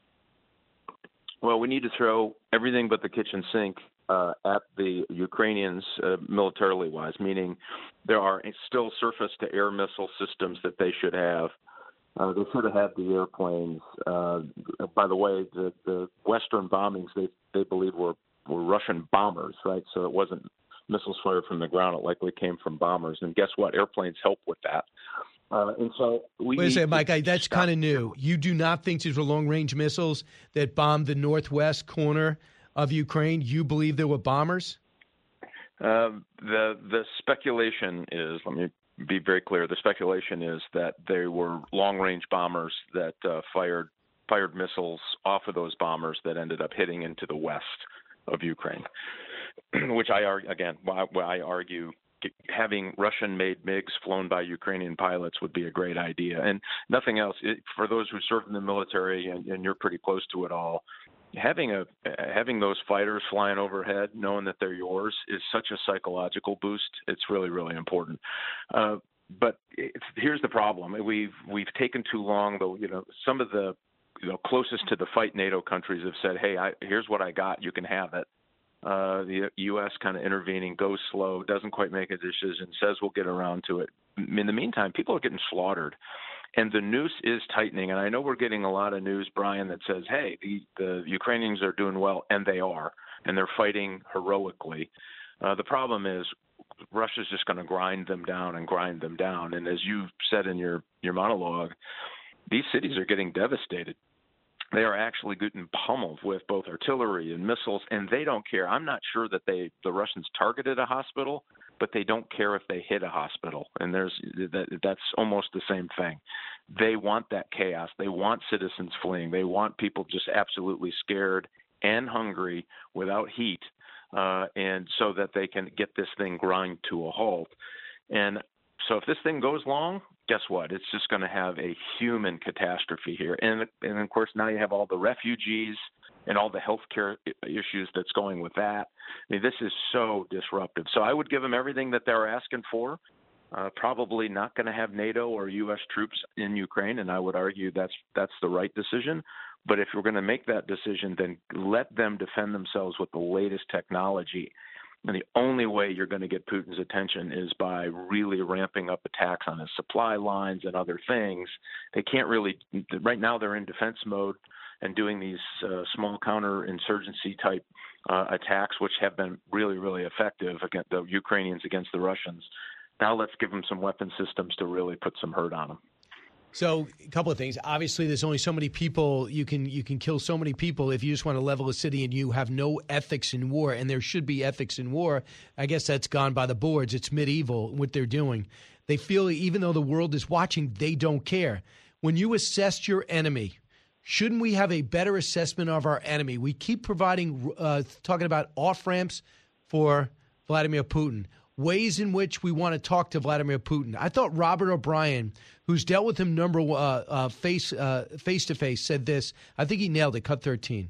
Well, we need to throw everything but the kitchen sink uh, at the Ukrainians uh, militarily-wise, meaning there are still surface-to-air missile systems that they should have. Uh, they should have had the airplanes. Uh, by the way, the, the Western bombings, they, they believe were, were Russian bombers, right? So it wasn't missiles fired from the ground. It likely came from bombers. And guess what? Airplanes help with that. Uh, and so we Wait a second, Mike, I, that's kind of new. You do not think these were long-range missiles that bombed the northwest corner of Ukraine? You believe there were bombers? Uh, the the speculation is, let me be very clear, the speculation is that they were long-range bombers that uh, fired fired missiles off of those bombers that ended up hitting into the west of Ukraine, which I argue, again, I argue having Russian-made MiGs flown by Ukrainian pilots would be a great idea. And nothing else, it, for those who served in the military, and, and you're pretty close to it all, having a having those fighters flying overhead, knowing that they're yours, is such a psychological boost. It's really, really important. Uh, but it's, here's the problem: we've we've taken too long. Though, you know, some of the you know closest to the fight NATO countries have said, "Hey, I, here's what I got. You can have it." Uh, the U S kind of intervening, goes slow, doesn't quite make a decision, says we'll get around to it. In the meantime, people are getting slaughtered, and the noose is tightening. And I know we're getting a lot of news, Brian, that says, hey, the, the Ukrainians are doing well, and they are, and they're fighting heroically. Uh, the problem is Russia's just going to grind them down and grind them down. And as you said in your, your monologue, these cities are getting devastated. They are actually getting pummeled with both artillery and missiles, and they don't care. I'm not sure that they, the Russians targeted a hospital, but they don't care if they hit a hospital. And there's that, that's almost the same thing. They want that chaos. They want citizens fleeing. They want people just absolutely scared and hungry without heat, uh, and so that they can get this thing grind to a halt. And so if this thing goes long, guess what? It's just going to have a human catastrophe here. And, and, of course, now you have all the refugees and all the healthcare issues that's going with that. I mean, this is so disruptive. So I would give them everything that they're asking for. Uh, probably not going to have NATO or U S troops in Ukraine, and I would argue that's that's the right decision. But if we're going to make that decision, then let them defend themselves with the latest technology. And the only way you're going to get Putin's attention is by really ramping up attacks on his supply lines and other things. They can't really – right now they're in defense mode and doing these uh, small counterinsurgency type uh, attacks, which have been really, really effective against the Ukrainians against the Russians. Now let's give them some weapon systems to really put some hurt on them. So a couple of things. Obviously, there's only so many people you can you can kill so many people if you just want to level a city and you have no ethics in war. And there should be ethics in war. I guess that's gone by the boards. It's medieval what they're doing. They feel even though the world is watching, they don't care. When you assess your enemy, shouldn't we have a better assessment of our enemy? We keep providing, uh, talking about off-ramps for Vladimir Putin, ways in which we want to talk to Vladimir Putin. I thought Robert O'Brien, who's dealt with him number uh, uh, face, uh, face-to-face, said this. I think he nailed it, cut thirteen.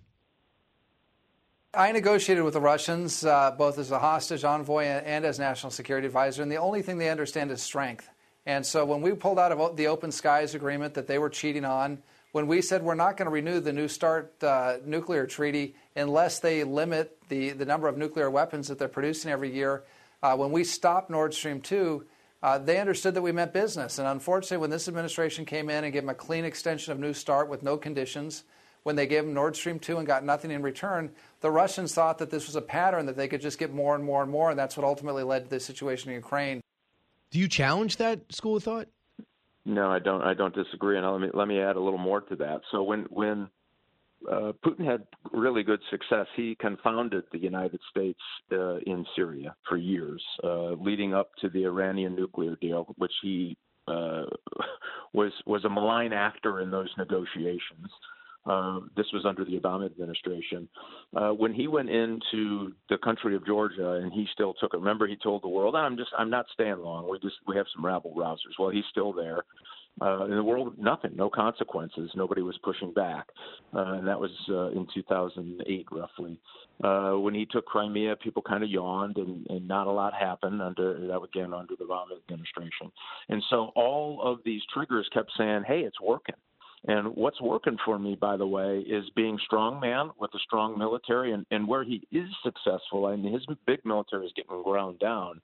I negotiated with the Russians, uh, both as a hostage envoy and as national security advisor, and the only thing they understand is strength. And so when we pulled out of the Open Skies Agreement that they were cheating on, when we said we're not going to renew the New START uh, nuclear treaty unless they limit the, the number of nuclear weapons that they're producing every year, uh, when we stopped Nord Stream two, uh, they understood that we meant business. And unfortunately, when this administration came in and gave them a clean extension of New START with no conditions, when they gave them Nord Stream two and got nothing in return, the Russians thought that this was a pattern that they could just get more and more and more, and that's what ultimately led to the situation in Ukraine. Do you challenge that school of thought? No, I don't. I don't disagree, and let me let me add a little more to that. So when when uh, Putin had really good success, he confounded the United States uh, in Syria for years, uh, leading up to the Iranian nuclear deal, which he uh, was was a malign actor in those negotiations. Uh, this was under the Obama administration. Uh, when he went into the country of Georgia, and he still took it. Remember, he told the world, "I'm just, I'm not staying long. We just, we have some rabble rousers." Well, he's still there. Uh, in the world, nothing, no consequences. Nobody was pushing back, uh, and that was uh, in two thousand eight, roughly. Uh, when he took Crimea, people kind of yawned, and, and not a lot happened under that again under the Obama administration. And so all of these triggers kept saying, "Hey, it's working." And what's working for me, by the way, is being strong man with a strong military. And, and where he is successful, I mean, his big military is getting ground down.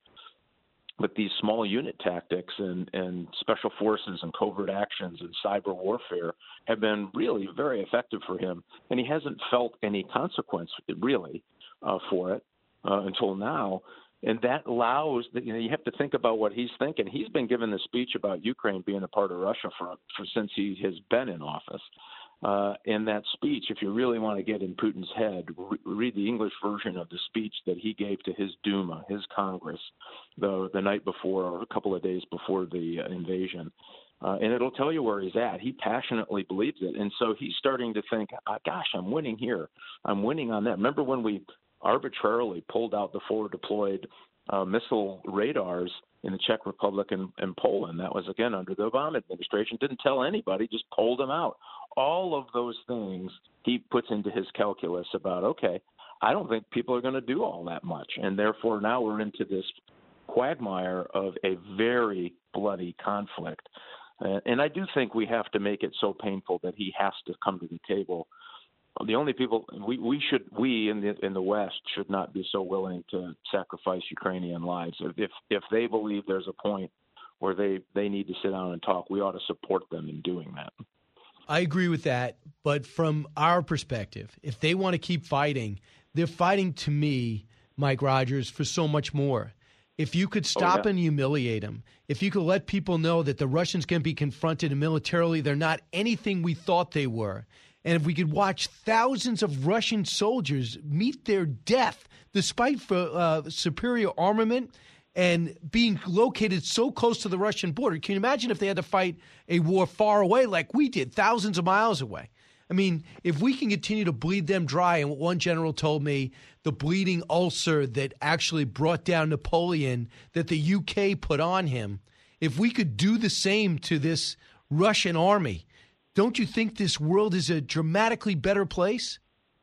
But these small unit tactics and, and special forces and covert actions and cyber warfare have been really very effective for him. And he hasn't felt any consequence, really, uh, for it uh, until now. And that allows, you know, you have to think about what he's thinking. He's been given the speech about Ukraine being a part of Russia for, for since he has been in office. Uh, in that speech, if you really want to get in Putin's head, re- read the English version of the speech that he gave to his Duma, his Congress, the, the night before or a couple of days before the uh, invasion. Uh, and it'll tell you where he's at. He passionately believes it. And so he's starting to think, oh, gosh, I'm winning here. I'm winning on that. Remember when we arbitrarily pulled out the forward deployed uh, missile radars in the Czech Republic and, and Poland? That was, again, under the Obama administration. Didn't tell anybody, just pulled them out. All of those things he puts into his calculus about, okay, I don't think people are going to do all that much. And therefore, now we're into this quagmire of a very bloody conflict. Uh, and I do think we have to make it so painful that he has to come to the table. The only people we, we should we in the in the West should not be so willing to sacrifice Ukrainian lives. If if they believe there's a point where they, they need to sit down and talk, we ought to support them in doing that. I agree with that, but from our perspective, if they want to keep fighting, they're fighting, to me, Mike Rogers, for so much more. If you could stop oh, yeah. and humiliate them, if you could let people know that the Russians can be confronted militarily, they're not anything we thought they were. And if we could watch thousands of Russian soldiers meet their death despite for, uh, superior armament and being located so close to the Russian border, can you imagine if they had to fight a war far away like we did, thousands of miles away? I mean, if we can continue to bleed them dry, and what one general told me, the bleeding ulcer that actually brought down Napoleon that the U K put on him, if we could do the same to this Russian army, don't you think this world is a dramatically better place?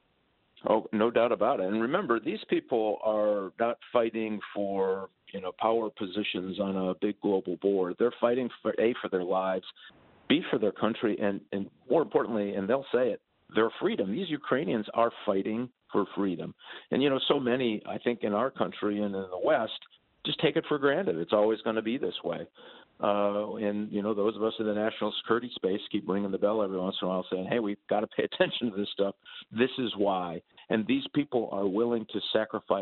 Oh, no doubt about it. And remember, these people are not fighting for, you know, power positions on a big global board. They're fighting for A, for their lives, B, for their country, and, and more importantly, and they'll say it, their freedom. These Ukrainians are fighting for freedom. And, you know, so many, I think, in our country and in the West just take it for granted. It's always going to be this way. Uh, and, you know, those of us in the national security space keep ringing the bell every once in a while saying, hey, we've got to pay attention to this stuff. This is why. And these people are willing to sacrifice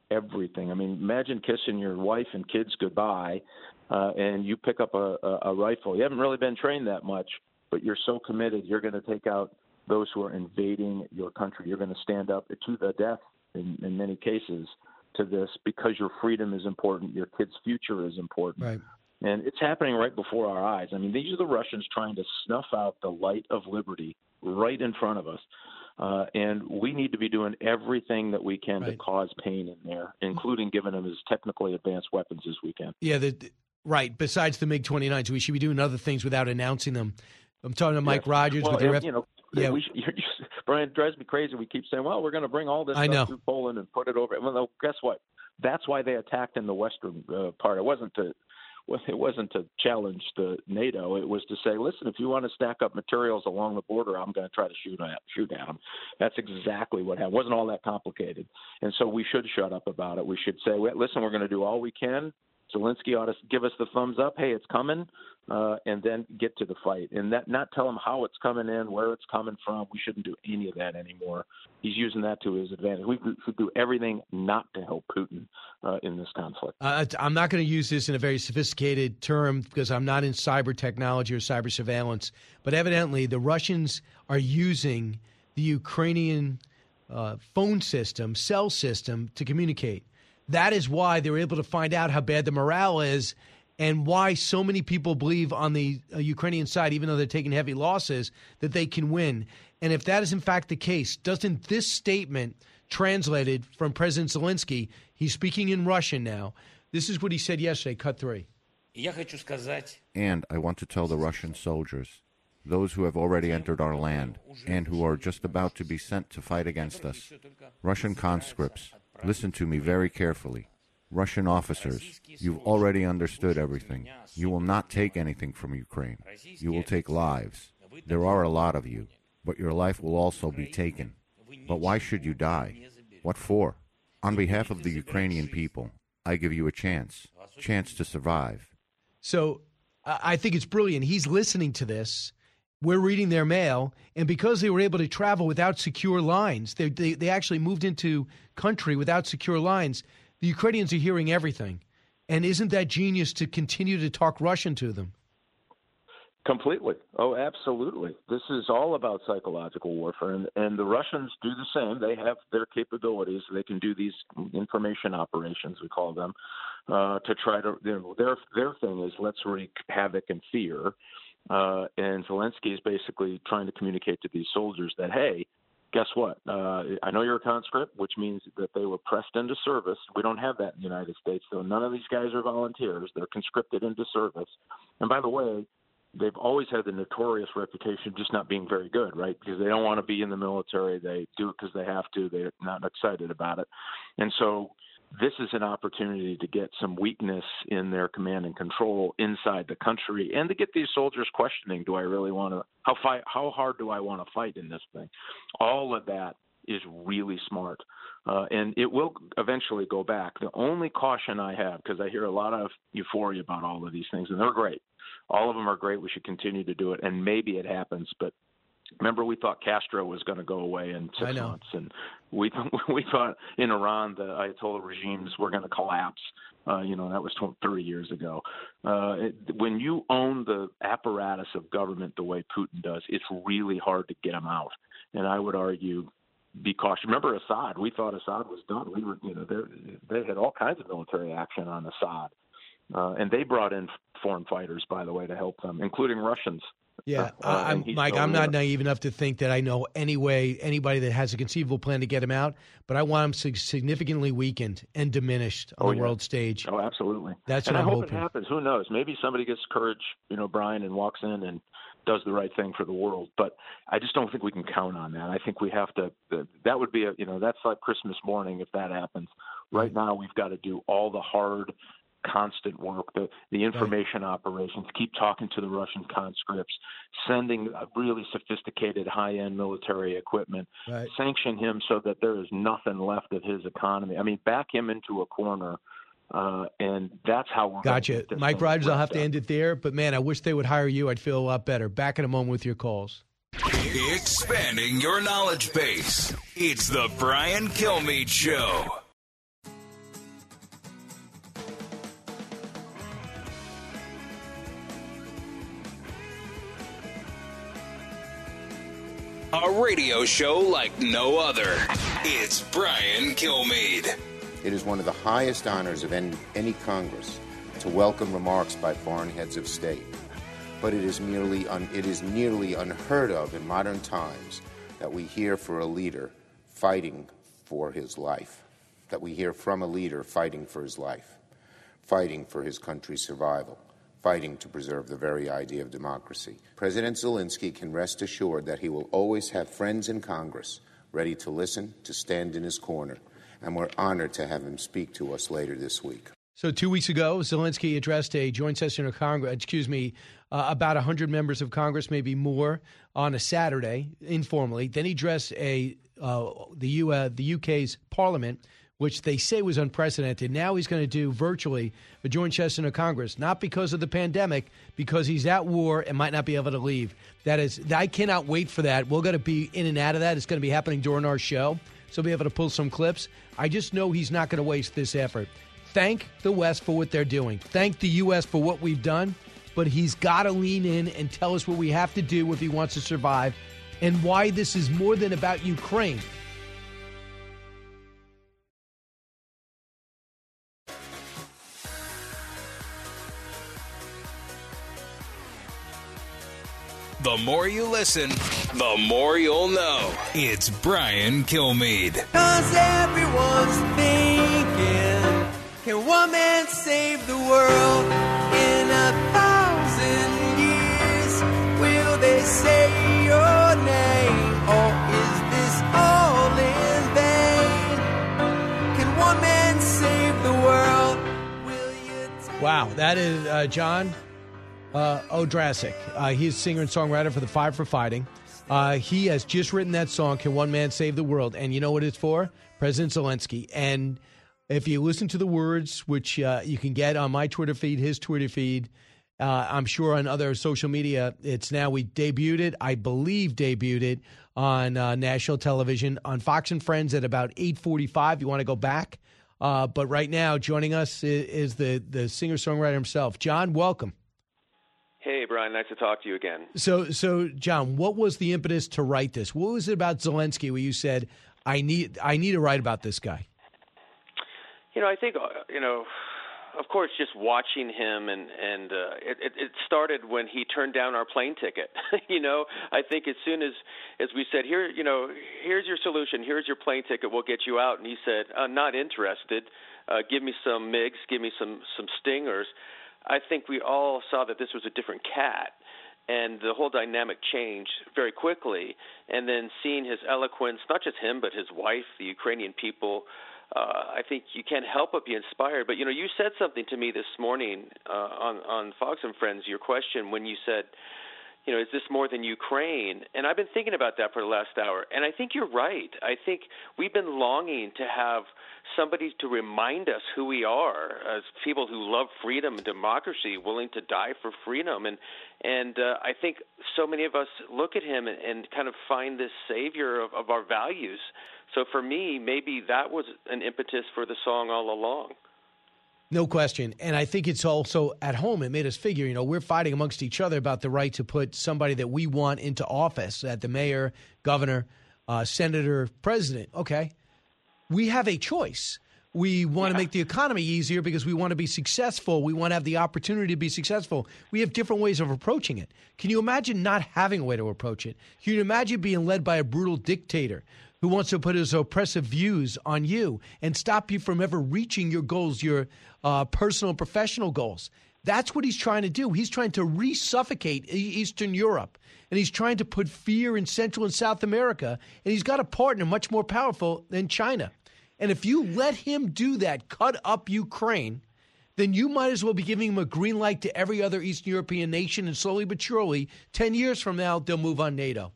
everything. I mean, imagine kissing your wife and kids goodbye, uh, and you pick up a, a, a rifle. You haven't really been trained that much, but you're so committed. You're going to take out those who are invading your country. You're going to stand up to the death in, in many cases to this because your freedom is important. Your kid's future is important. Right. And it's happening right before our eyes. I mean, these are the Russians trying to snuff out the light of liberty right in front of us. Uh, and we need to be doing everything that we can right. to cause pain in there, including giving them as technically advanced weapons as we can. Yeah, the, right. Besides the MiG twenty-nines, we should be doing other things without announcing them. I'm talking to Mike yes. Rogers well, with your F- you know, yeah. we should, you're just, Brian, it drives me crazy. We keep saying, well, we're going to bring all this I stuff know. through Poland and put it over. Well, guess what? That's why they attacked in the western uh, part. It wasn't to It wasn't to challenge the NATO. It was to say, listen, if you want to stack up materials along the border, I'm going to try to shoot at, shoot at them. That's exactly what happened. It wasn't all that complicated. And so we should shut up about it. We should say, listen, we're going to do all we can. Zelensky ought to give us the thumbs up. Hey, it's coming, uh, and then get to the fight. And that, not tell him how it's coming in, where it's coming from. We shouldn't do any of that anymore. He's using that to his advantage. We should do everything not to help Putin uh, in this conflict. Uh, I'm not going to use this in a very sophisticated term because I'm not in cyber technology or cyber surveillance, but evidently the Russians are using the Ukrainian uh, phone system, cell system, to communicate. That is why they were able to find out how bad the morale is and why so many people believe on the uh, Ukrainian side, even though they're taking heavy losses, that they can win. And if that is in fact the case, doesn't this statement translated from President Zelensky, he's speaking in Russian now, this is what he said yesterday, cut three. And I want to tell the Russian soldiers, those who have already entered our land and who are just about to be sent to fight against us, Russian conscripts, listen to me very carefully. Russian officers, you've already understood everything. You will not take anything from Ukraine. You will take lives. There are a lot of you, but your life will also be taken. But why should you die? What for? On behalf of the Ukrainian people, I give you a chance, chance to survive. So I think it's brilliant. He's listening to this. We're reading their mail, and because they were able to travel without secure lines, they, they they actually moved into country without secure lines, the Ukrainians are hearing everything. And isn't that genius to continue to talk Russian to them? Completely. Oh, absolutely. This is all about psychological warfare, and, and the Russians do the same. They have their capabilities. They can do these information operations, we call them, uh, to try to, you know, their, their thing is let's wreak havoc and fear. Uh, and Zelensky is basically trying to communicate to these soldiers that, hey, guess what? Uh, I know you're a conscript, which means that they were pressed into service. We don't have that in the United States, so none of these guys are volunteers. They're conscripted into service. And by the way, they've always had the notorious reputation of just not being very good, right? Because they don't want to be in the military. They do it because they have to. They're not excited about it. And so this is an opportunity to get some weakness in their command and control inside the country, and to get these soldiers questioning, do I really want to, how fight, how hard do I want to fight in this thing? All of that is really smart, uh, and it will eventually go back. The only caution I have, because I hear a lot of euphoria about all of these things, and they're great. All of them are great. We should continue to do it, and maybe it happens, but remember, we thought Castro was going to go away in six months, and we we thought in Iran the Ayatollah regimes were going to collapse. Uh, you know, that was thirty years ago. Uh, it, when you own the apparatus of government the way Putin does, it's really hard to get them out. And I would argue, be cautious. Remember Assad? We thought Assad was done. We were, you know, they had all kinds of military action on Assad, uh, and they brought in foreign fighters, by the way, to help them, including Russians. Yeah, uh, I'm, Mike, I'm not naive enough to think that I know any way, anybody that has a conceivable plan to get him out, but I want him significantly weakened and diminished on oh, the yeah. world stage. Oh, absolutely. That's and what I I'm hope hoping. it happens. Who knows? Maybe somebody gets courage, you know, Brian, and walks in and does the right thing for the world. But I just don't think we can count on that. I think we have to, that would be, a, you know, that's like Christmas morning if that happens. Right now we've got to do all the hard, constant work, the, the information right. operations, keep talking to the Russian conscripts, sending really sophisticated high-end military equipment, right. sanction him so that there is nothing left of his economy. I mean, back him into a corner, uh, and that's how we're Gotcha. Mike Rogers, I'll have to end it there, but man, I wish they would hire you. I'd feel a lot better. Back in a moment with your calls. Expanding your knowledge base. It's the Brian Kilmeade Show. A radio show like no other. It's Brian Kilmeade. It is one of the highest honors of any, any Congress to welcome remarks by foreign heads of state. But it is merely un, it is nearly unheard of in modern times that we hear for a leader fighting for his life, that we hear from a leader fighting for his life, fighting for his country's survival, fighting to preserve the very idea of democracy. President Zelensky can rest assured that he will always have friends in Congress ready to listen, to stand in his corner, and we're honored to have him speak to us later this week. So two weeks ago, Zelensky addressed a joint session of Congress, excuse me, uh, about one hundred members of Congress, maybe more, on a Saturday, informally. Then he addressed a uh, the, U, uh, the U K's Parliament, which they say was unprecedented. Now he's going to do virtually a joint session of Congress, not because of the pandemic, because he's at war and might not be able to leave. That is, I cannot wait for that. We're going to be in and out of that. It's going to be happening during our show, so we'll be able to pull some clips. I just know he's not going to waste this effort. Thank the West for what they're doing. Thank the U S for what we've done, but he's got to lean in and tell us what we have to do if he wants to survive and why this is more than about Ukraine. The more you listen, the more you'll know. It's Brian Kilmeade. Cause everyone's thinking, can one man save the world in a thousand years? Will they say your name, or is this all in vain? Can one man save the world? Will you take Wow, that is uh, John uh, Odrasik. Uh, he's a singer and songwriter for the Five for Fighting. Uh, he has just written that song, Can One Man Save the World? And you know what it's for? President Zelensky. And if you listen to the words, which uh, you can get on my Twitter feed, his Twitter feed, uh, I'm sure on other social media, it's now, we debuted it, I believe debuted it on uh, national television on Fox and Friends at about eight forty-five. You want to go back? Uh, but right now, joining us is, is the, the singer-songwriter himself. John, welcome. Hey, Brian, nice to talk to you again. So, so John, what was the impetus to write this? What was it about Zelensky where you said, I need I need to write about this guy? You know, I think, you know, of course, just watching him, and, and uh, it, it started when he turned down our plane ticket. you know, I think as soon as, as we said, here, you know, here's your solution, here's your plane ticket, we'll get you out. And he said, I'm not interested. Uh, give me some MiGs, give me some, some Stingers. I think we all saw that this was a different cat, and the whole dynamic changed very quickly. And then seeing his eloquence, not just him, but his wife, the Ukrainian people, uh, I think you can't help but be inspired. But, you know, you said something to me this morning uh, on, on Fox and Friends, your question, when you said, you know, is this more than Ukraine? And I've been thinking about that for the last hour. And I think you're right. I think we've been longing to have somebody to remind us who we are as people who love freedom and democracy, willing to die for freedom. And and uh, I think so many of us look at him and, and kind of find this savior of, of our values. So for me, maybe that was an impetus for the song all along. No question. And I think it's also at home. It made us figure, you know, we're fighting amongst each other about the right to put somebody that we want into office, at the mayor, governor, uh, senator, president. Okay. We have a choice. We want yeah. to make the economy easier because we want to be successful. We want to have the opportunity to be successful. We have different ways of approaching it. Can you imagine not having a way to approach it? Can you imagine being led by a brutal dictator who wants to put his oppressive views on you and stop you from ever reaching your goals, your uh, personal and professional goals? That's what he's trying to do. He's trying to re-suffocate Eastern Europe, and he's trying to put fear in Central and South America, and he's got a partner much more powerful than China. And if you let him do that, cut up Ukraine, then you might as well be giving him a green light to every other Eastern European nation, and slowly but surely, ten years from now, they'll move on NATO.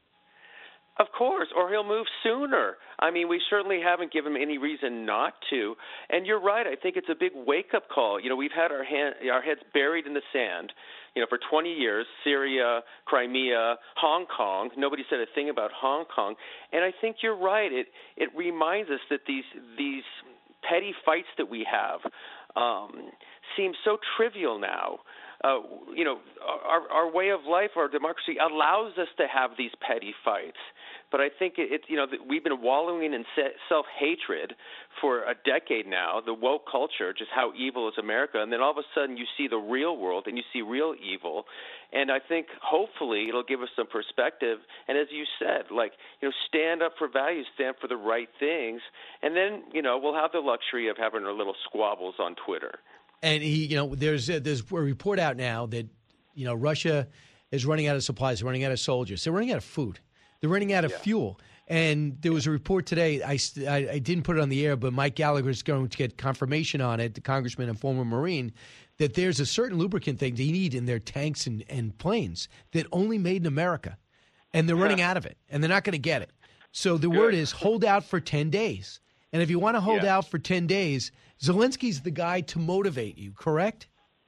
Of course, or he'll move sooner. I mean, we certainly haven't given him any reason not to. And you're right. I think it's a big wake-up call. You know, we've had our hand, our heads buried in the sand, you know, for twenty years, Syria, Crimea, Hong Kong. Nobody said a thing about Hong Kong. And I think you're right. It it reminds us that these these petty fights that we have, um, seems so trivial now. Uh, you know, our, our way of life, our democracy allows us to have these petty fights. But I think it, it you know, we've been wallowing in self-hatred for a decade now, the woke culture, just how evil is America. And then all of a sudden you see the real world and you see real evil. And I think hopefully it'll give us some perspective. And as you said, like, you know, stand up for values, stand for the right things. And then, you know, we'll have the luxury of having our little squabbles on Twitter. And he, you know, there's a, there's a report out now that, you know, Russia is running out of supplies, running out of soldiers, they're running out of food, they're running out of yeah. fuel. And there was a report today. I, I, I didn't put it on the air, but Mike Gallagher is going to get confirmation on it, the congressman and former Marine, that there's a certain lubricant thing they need in their tanks and, and planes that only made in America, and they're yeah. running out of it, and they're not going to get it. So the Good. word is hold out for ten days. And if you want to hold yeah. out for ten days, Zelensky's the guy to motivate you, correct?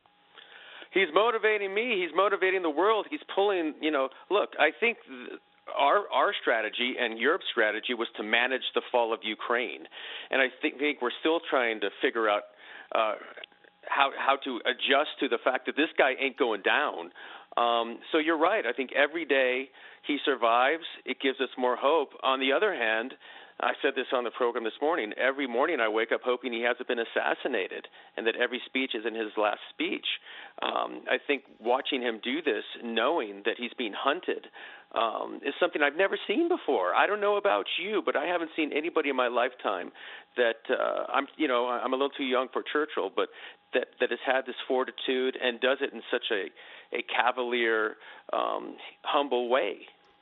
He's motivating me. He's motivating the world. He's pulling, you know, look, I think th- our our strategy and Europe's strategy was to manage the fall of Ukraine. And I think, think we're still trying to figure out uh, how how to adjust to the fact that this guy ain't going down. Um, so you're right. I think every day he survives, it gives us more hope. On the other hand, I said this on the program this morning. Every morning I wake up hoping he hasn't been assassinated and that every speech isn't his last speech. Um, I think watching him do this, knowing that he's being hunted, um, is something I've never seen before. I don't know about you, but I haven't seen anybody in my lifetime that uh, I'm, you know, I'm a little too young for Churchill, but that, that has had this fortitude and does it in such a, a cavalier, um, humble way.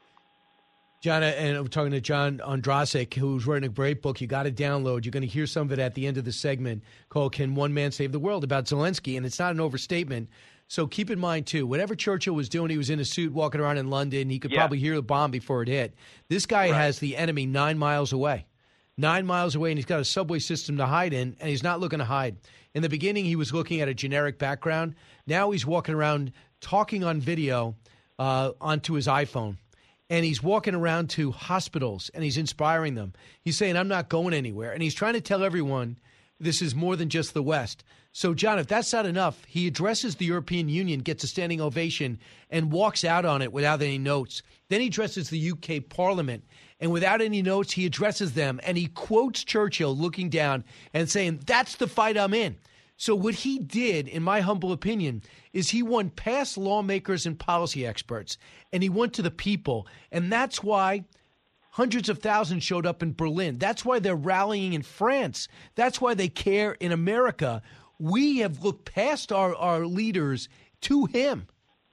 John, and I'm talking to John Ondrasik, who's writing a great book. You got to download. You're going to hear some of it at the end of the segment called Can One Man Save the World about Zelensky, and it's not an overstatement. So keep in mind, too, whatever Churchill was doing, he was in a suit walking around in London. He could yeah. probably hear the bomb before it hit. This guy right. has the enemy nine miles away. Nine miles away, and he's got a subway system to hide in, and he's not looking to hide. In the beginning, he was looking at a generic background. Now he's walking around talking on video uh, onto his iPhone. And he's walking around to hospitals, and he's inspiring them. He's saying, I'm not going anywhere. And he's trying to tell everyone this is more than just the West. So, John, if that's not enough, he addresses the European Union, gets a standing ovation, and walks out on it without any notes. Then he addresses the U K Parliament, and without any notes, he addresses them, and he quotes Churchill looking down and saying, that's the fight I'm in. So what he did, in my humble opinion, is he went past lawmakers and policy experts, and he went to the people. And that's why hundreds of thousands showed up in Berlin. That's why they're rallying in France. That's why they care in America. We have looked past our, our leaders to him.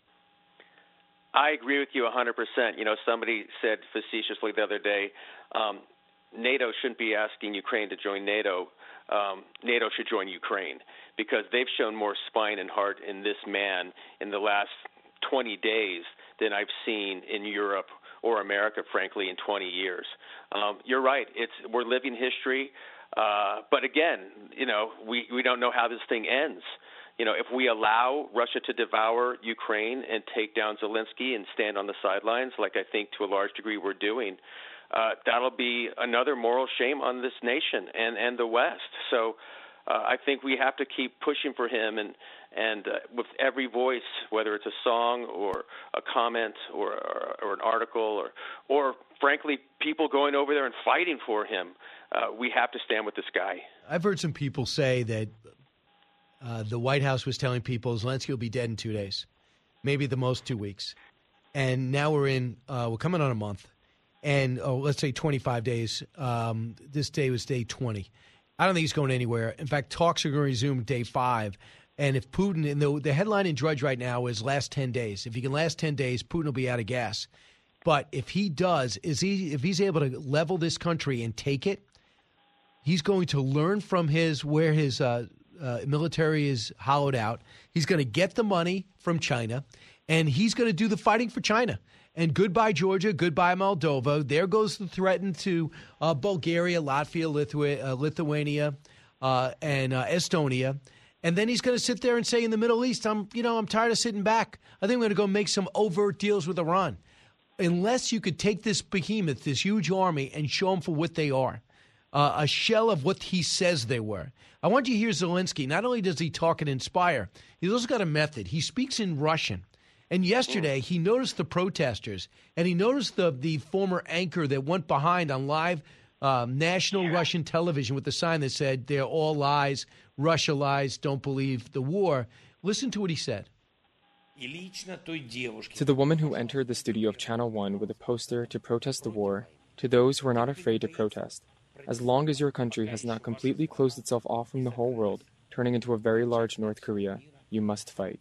I agree with you one hundred percent. You know, somebody said facetiously the other day, um, NATO shouldn't be asking Ukraine to join NATO. Um, NATO should join Ukraine because they've shown more spine and heart in this man in the last twenty days than I've seen in Europe or America, frankly, in twenty years. Um, you're right. It's we're living history. Uh, but again, you know, we, we don't know how this thing ends. You know, if we allow Russia to devour Ukraine and take down Zelensky and stand on the sidelines, like I think to a large degree we're doing, Uh, that'll be another moral shame on this nation and, and the West. So uh, I think we have to keep pushing for him and, and uh, with every voice, whether it's a song or a comment or, or, or an article or, or, frankly, people going over there and fighting for him, uh, we have to stand with this guy. I've heard some people say that uh, the White House was telling people Zelensky will be dead in two days, maybe the most two weeks. And now we're in, uh, we're coming on a month. And, oh, let's say twenty-five days. Um, this day was day twenty. I don't think he's going anywhere. In fact, talks are going to resume day five. And if Putin, and the, the headline in Drudge right now is last ten days. If he can last ten days, Putin will be out of gas. But if he does, is he if he's able to level this country and take it, he's going to learn from his where his uh, uh, military is hollowed out. He's going to get the money from China, and he's going to do the fighting for China. And goodbye, Georgia. Goodbye, Moldova. There goes the threat to uh, Bulgaria, Latvia, Lithu- uh, Lithuania, uh, and uh, Estonia. And then he's going to sit there and say in the Middle East, I'm, you know, I'm tired of sitting back. I think I'm going to go make some overt deals with Iran. Unless you could take this behemoth, this huge army, and show them for what they are. uh, a shell of what he says they were. I want you to hear Zelensky. Not only does he talk and inspire, he's also got a method. He speaks in Russian. And yesterday, he noticed the protesters, and he noticed the, the former anchor that went behind on live um, national Russian television with the sign that said, "They're all lies, Russia lies, don't believe the war." Listen to what he said. To the woman who entered the studio of Channel One with a poster to protest the war, to those who are not afraid to protest, as long as your country has not completely closed itself off from the whole world, turning into a very large North Korea, you must fight.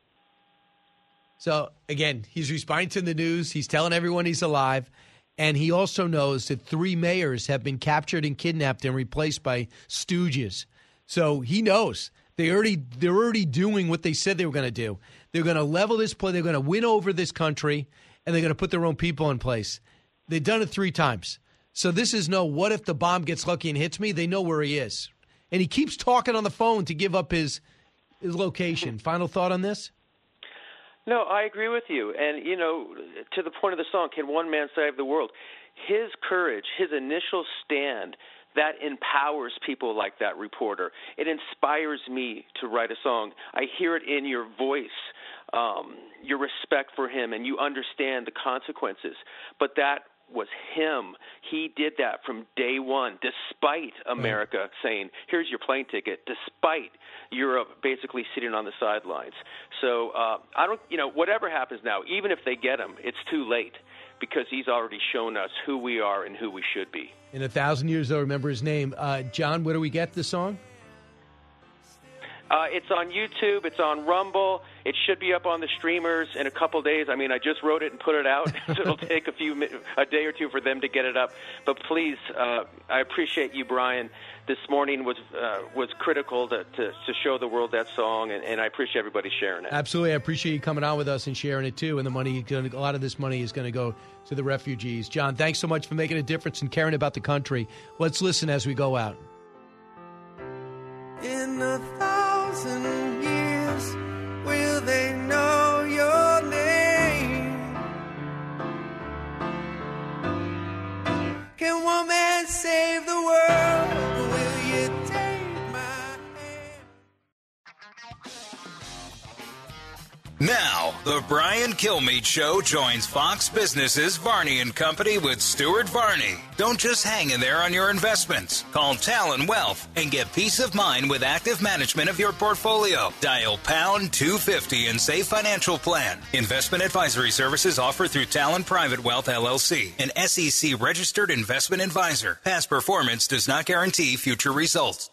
So, again, he's responding to the news. He's telling everyone he's alive. And he also knows that three mayors have been captured and kidnapped and replaced by stooges. So he knows. They already, they're already doing what they said they were going to do. They're going to level this play. They're going to win over this country, and they're going to put their own people in place. They've done it three times. So this is no, what if the bomb gets lucky and hits me? They know where he is. And he keeps talking on the phone to give up his his location. Final thought on this? No, I agree with you. And, you know, to the point of the song, Can One Man Save the World? His courage, his initial stand, that empowers people like that reporter. It inspires me to write a song. I hear it in your voice, um, your respect for him, and you understand the consequences. But that was him. He did that from day one, despite America saying, here's your plane ticket, despite Europe basically sitting on the sidelines. So uh, I don't, you know, whatever happens now, even if they get him, it's too late because he's already shown us who we are and who we should be. In a thousand years, they'll remember his name. Uh, John, where do we get the song? Uh, it's on YouTube. It's on Rumble. It should be up on the streamers in a couple days. I mean, I just wrote it and put it out, so it'll take a few a day or two for them to get it up. But please, uh, I appreciate you, Brian. This morning was uh, was critical to, to, to show the world that song, and, and I appreciate everybody sharing it. Absolutely. I appreciate you coming on with us and sharing it, too. And the money, a lot of this money is going to go to the refugees. John, thanks so much for making a difference and caring about the country. Let's listen as we go out. In a thousand years, will they know your name? Can one man save the world? Will you take my hand? Now, the Brian Kilmeade Show joins Fox Business's Varney and Company with Stuart Varney. Don't just hang in there on your investments. Call Talon Wealth and get peace of mind with active management of your portfolio. Dial pound two fifty and say financial plan. Investment advisory services offered through Talon Private Wealth, L L C, an S E C registered investment advisor. Past performance does not guarantee future results.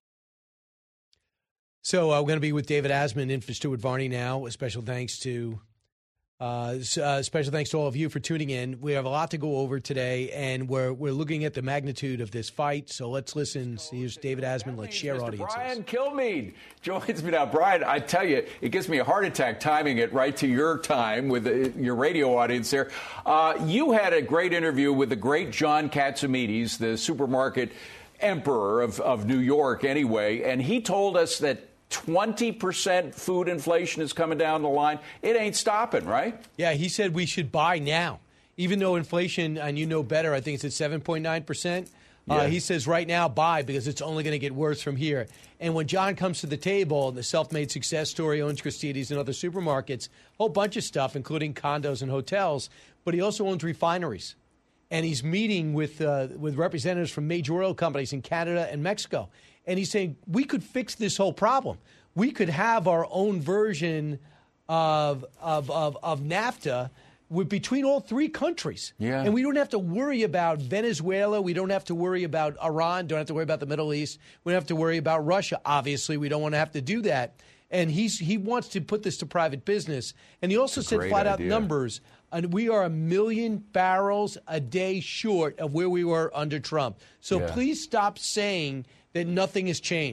So uh, we're going to be with David Asman in for Stuart Varney now. A special thanks to uh, uh, special thanks to all of you for tuning in. We have a lot to go over today, and we're we're looking at the magnitude of this fight. So let's listen. Here's David Asman. Let's share Mister audiences. Brian Kilmeade joins me now. Brian, I tell you, it gives me a heart attack timing it right to your time with the, your radio audience there. Uh, you had a great interview with the great John Catsimatidis, the supermarket emperor of, of New York anyway, and he told us that twenty percent food inflation is coming down the line. It ain't stopping, right? Yeah, he said we should buy now. Even though inflation, and you know better, I think it's at seven point nine percent. Yeah. Uh, he says right now buy because it's only going to get worse from here. And when John comes to the table, the self-made success story, owns Christie's and other supermarkets, a whole bunch of stuff, including condos and hotels, but he also owns refineries. And he's meeting with uh, with representatives from major oil companies in Canada and Mexico. And he's saying, we could fix this whole problem. We could have our own version of of of, of NAFTA with, between all three countries. Yeah. And we don't have to worry about Venezuela. We don't have to worry about Iran. Don't have to worry about the Middle East. We don't have to worry about Russia. Obviously, we don't want to have to do that. And he's he wants to put this to private business. And he also said flat out numbers. And we are a million barrels a day short of where we were under Trump. So Yeah. please stop saying that nothing has changed.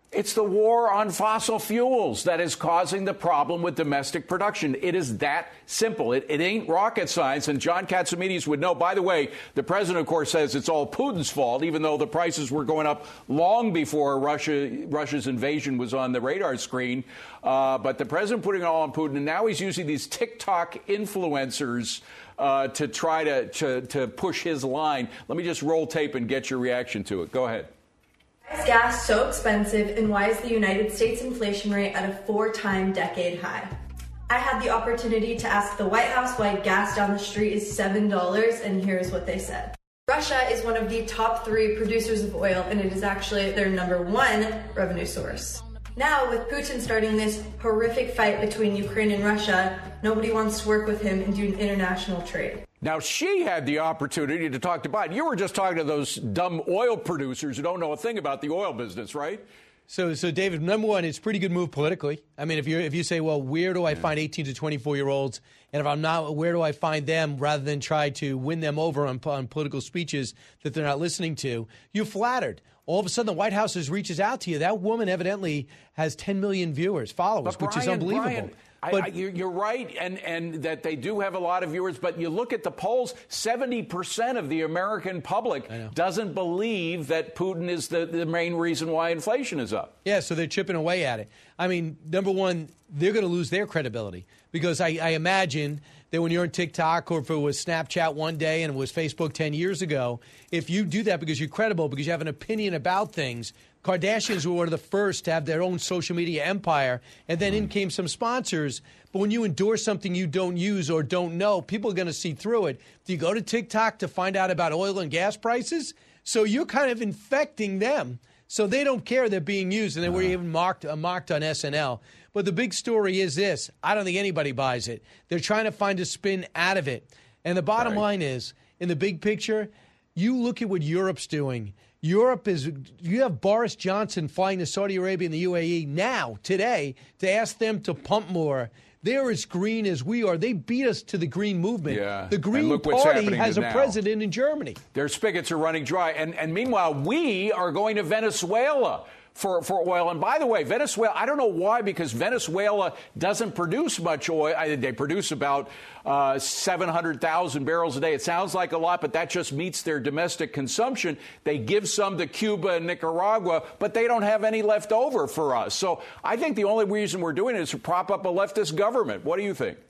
It's the war on fossil fuels that is causing the problem with domestic production. It is that simple. It, it ain't rocket science. And John Katsimedes would know. By the way, the president, of course, says it's all Putin's fault, even though the prices were going up long before Russia, Russia's invasion was on the radar screen. Uh, but the president putting it all on Putin. And now he's using these TikTok influencers uh, to try to, to, to push his line. Let me just roll tape and get your reaction to it. Go ahead. Why is gas so expensive, and why is the United States inflation rate at a four-time decade high? I had the opportunity to ask the White House why gas down the street is seven dollars, and here's what they said. Russia is one of the top three producers of oil, and it is actually their number one revenue source. Now, with Putin starting this horrific fight between Ukraine and Russia, nobody wants to work with him and do international trade. Now, she had the opportunity to talk to Biden. You were just talking to those dumb oil producers who don't know a thing about the oil business, right? So, so David, number one, it's a pretty good move politically. I mean, if you if you say, well, where do I yeah. find eighteen to twenty-four year olds, and if I'm not, where do I find them, rather than try to win them over on, on political speeches that they're not listening to, you're flattered. All of a sudden, the White House reaches out to you. That woman evidently has ten million viewers, followers, but which Brian, is unbelievable. Brian, But I, I, you're, you're right, and, and that they do have a lot of viewers. But you look at the polls, seventy percent of the American public doesn't believe that Putin is the, the main reason why inflation is up. Yeah, so they're chipping away at it. I mean, number one, they're going to lose their credibility because I, I imagine that when you're on TikTok, or if it was Snapchat one day and it was Facebook ten years ago, if you do that because you're credible, because you have an opinion about things, Kardashians were one of the first to have their own social media empire, and then in came some sponsors. But when you endorse something you don't use or don't know, people are going to see through it. Do you go to TikTok to find out about oil and gas prices? So you're kind of infecting them. So they don't care they're being used, and they were even mocked, uh, mocked on S N L. But the big story is this. I don't think anybody buys it. They're trying to find a spin out of it. And the bottom right. line is, in the big picture, you look at what Europe's doing. Europe is, you have Boris Johnson flying to Saudi Arabia and the U A E now, today, to ask them to pump more. They're as green as we are. They beat us to the green movement. Yeah. The Green Party has a now. president in Germany. Their spigots are running dry. And, and meanwhile, we are going to Venezuela for, for oil. And by the way, Venezuela, I don't know why, because Venezuela doesn't produce much oil. I, they produce about uh, seven hundred thousand barrels a day. It sounds like a lot, but that just meets their domestic consumption. They give some to Cuba and Nicaragua, but they don't have any left over for us. So I think the only reason we're doing it is to prop up a leftist government. What do you think?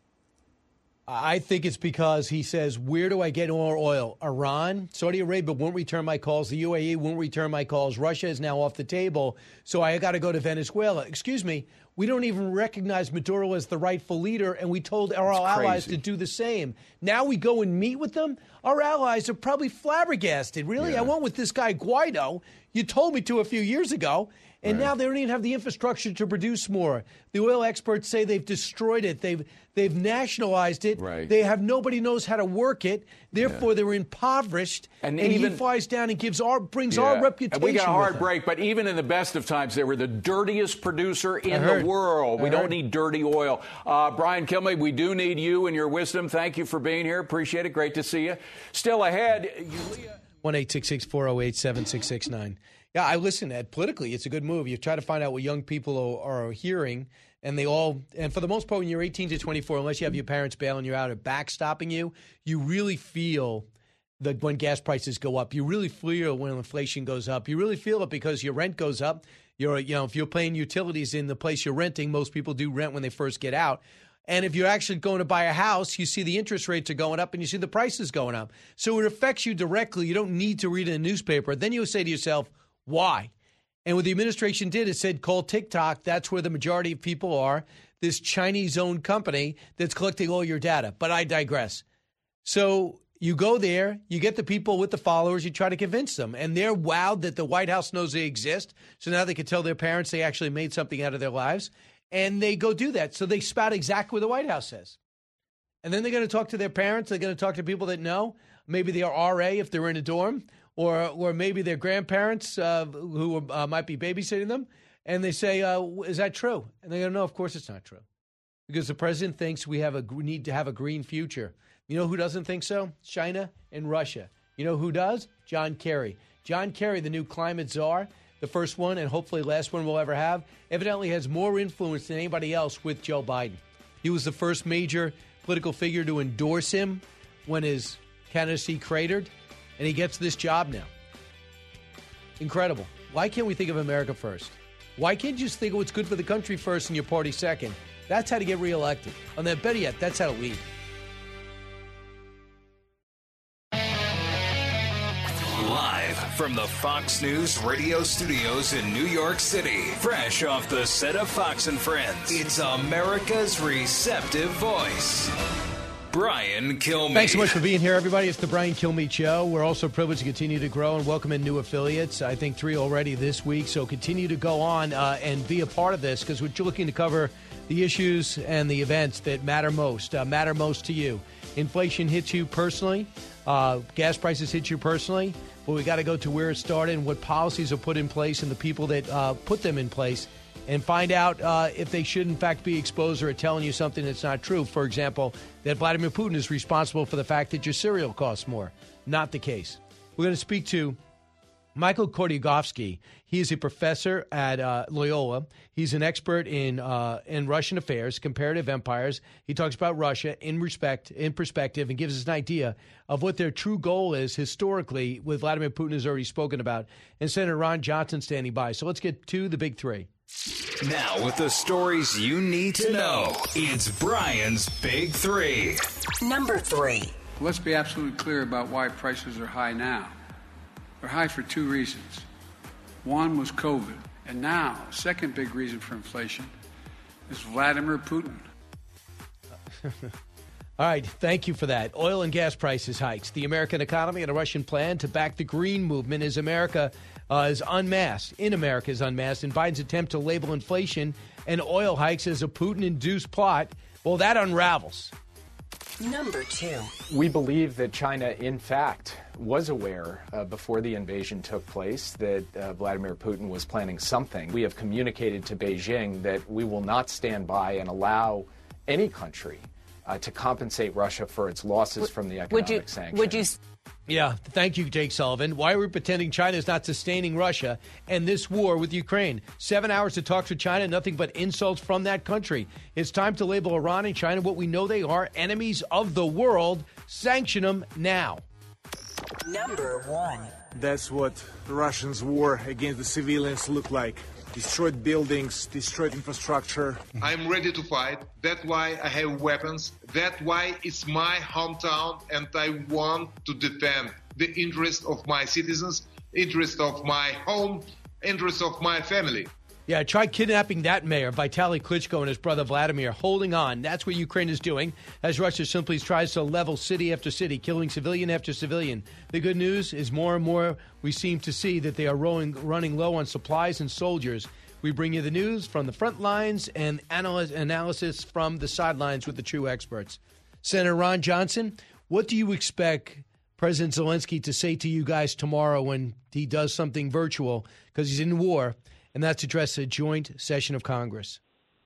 I think it's because he says, where do I get more oil? Iran, Saudi Arabia won't return my calls. The U A E won't return my calls. Russia is now off the table. So I got to go to Venezuela. Excuse me. We don't even recognize Maduro as the rightful leader, and we told our allies to do the same. Now we go and meet with them? Our allies are probably flabbergasted. Really? Yeah. I went with this guy Guaido. You told me to a few years ago. And right. now they don't even have the infrastructure to produce more. The oil experts say they've destroyed it. They've they've nationalized it. Right. They have nobody knows how to work it. Therefore, yeah. they're impoverished. And, and even, he flies down and gives our brings yeah. our reputation. And we got a hard with break, but even in the best of times, they were the dirtiest producer in heard. the world. I we heard. don't need dirty oil. Uh, Brian Kilmeade, we do need you and your wisdom. Thank you for being here. Appreciate it. Great to see you. Still ahead, Yulia. one eight six six, four oh eight, seven six six nine. Yeah, I listen, Ed, politically, it's a good move. You try to find out what young people are, are hearing, and they all, and for the most part, when you're eighteen to twenty-four, unless you have your parents bailing you out or backstopping you, you really feel that when gas prices go up. You really feel when inflation goes up. You really feel it because your rent goes up. You're, you know, if you're paying utilities in the place you're renting, most people do rent when they first get out. And if you're actually going to buy a house, you see the interest rates are going up and you see the prices going up. So it affects you directly. You don't need to read in a newspaper. Then you say to yourself, why? And what the administration did is said, call TikTok. That's where the majority of people are. This Chinese-owned company that's collecting all your data. But I digress. So you go there, you get the people with the followers, you try to convince them. And they're wowed that the White House knows they exist. So now they can tell their parents they actually made something out of their lives. And they go do that. So they spout exactly what the White House says. And then they're going to talk to their parents. They're going to talk to people that know. Maybe they're R A if they're in a dorm. Or or maybe their grandparents uh, who uh, might be babysitting them, and they say, uh, is that true? And they go, no, of course it's not true. Because the president thinks we have a we need to have a green future. You know who doesn't think so? China and Russia. You know who does? John Kerry. John Kerry, the new climate czar, the first one and hopefully last one we'll ever have, evidently has more influence than anybody else with Joe Biden. He was the first major political figure to endorse him when his candidacy cratered, and he gets this job now. Incredible. Why can't we think of America first? Why can't you just think of what's good for the country first and your party second? That's how to get reelected. And then, better yet, that's how to lead. Live from the Fox News radio studios in New York City, fresh off the set of Fox and Friends, it's America's receptive voice, Brian Kilmeade. Thanks so much for being here, everybody. It's the Brian Kilmeade Show. We're also privileged to continue to grow and welcome in new affiliates. I think three already this week. So continue to go on uh, and be a part of this because we're looking to cover the issues and the events that matter most, uh, matter most to you. Inflation hits you personally. Uh, gas prices hit you personally. But we got to go to where it started and what policies are put in place and the people that uh, put them in place and find out uh, if they should, in fact, be exposed or are telling you something that's not true. For example, that Vladimir Putin is responsible for the fact that your cereal costs more. Not the case. We're going to speak to Michael Khodorkovsky. He is a professor at uh, Loyola. He's an expert in uh, in Russian affairs, comparative empires. He talks about Russia in respect, in perspective, and gives us an idea of what their true goal is historically, with Vladimir Putin has already spoken about. And Senator Ron Johnson standing by. So let's get to the big three. Now, with the stories you need to know, it's Brian's Big Three. Number three. Let's be absolutely clear about why prices are high now. They're high for two reasons. One was COVID. And now, second big reason for inflation is Vladimir Putin. All right, thank you for that. Oil and gas prices hikes, the American economy, and a Russian plan to back the green movement as America uh, is unmasked. In America is unmasked, and Biden's attempt to label inflation and oil hikes as a Putin-induced plot, well, that unravels. Number two. We believe that China, in fact, was aware uh, before the invasion took place that uh, Vladimir Putin was planning something. We have communicated to Beijing that we will not stand by and allow any country uh, to compensate Russia for its losses would, from the economic would you, sanctions. Would you? Yeah, thank you, Jake Sullivan. Why are we pretending China is not sustaining Russia and this war with Ukraine? Seven hours to talk to China, nothing but insults from that country. It's time to label Iran and China what we know they are, enemies of the world. Sanction them now. Number one. That's what the Russians' war against the civilians look like. Destroyed buildings, destroyed infrastructure. I'm ready to fight. That's why I have weapons. That's why it's my hometown, and I want to defend the interest of my citizens, interest of my home, interest of my family. Yeah, try kidnapping that mayor, Vitaly Klitschko, and his brother Vladimir. Holding on. That's what Ukraine is doing as Russia simply tries to level city after city, killing civilian after civilian. The good news is more and more we seem to see that they are rolling, running low on supplies and soldiers. We bring you the news from the front lines and analysis, analysis from the sidelines with the true experts. Senator Ron Johnson, what do you expect President Zelensky to say to you guys tomorrow when he does something virtual because he's in war? And that's address a joint session of Congress.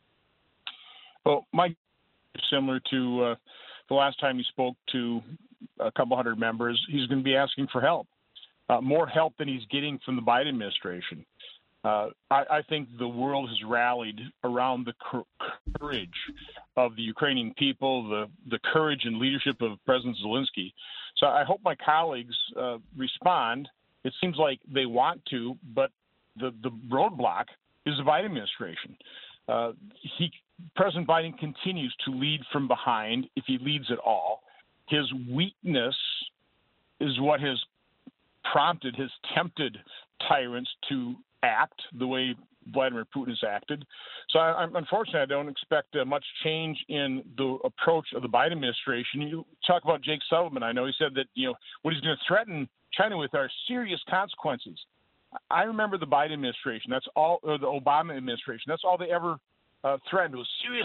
Well, Mike, similar to uh, the last time he spoke to a couple hundred members, he's going to be asking for help, uh, more help than he's getting from the Biden administration. Uh, I, I think the world has rallied around the courage of the Ukrainian people, the, the courage and leadership of President Zelensky. So I hope my colleagues uh, respond. It seems like they want to, but The, the roadblock is the Biden administration. Uh, he, President Biden continues to lead from behind, if he leads at all. His weakness is what has prompted, has tempted tyrants to act the way Vladimir Putin has acted. So, I, unfortunately, I don't expect uh, much change in the approach of the Biden administration. You talk about Jake Sullivan. I know he said that, you know, what he's going to threaten China with are serious consequences. I remember the Biden administration. That's all, or the Obama administration. That's all they ever uh, threatened was serious.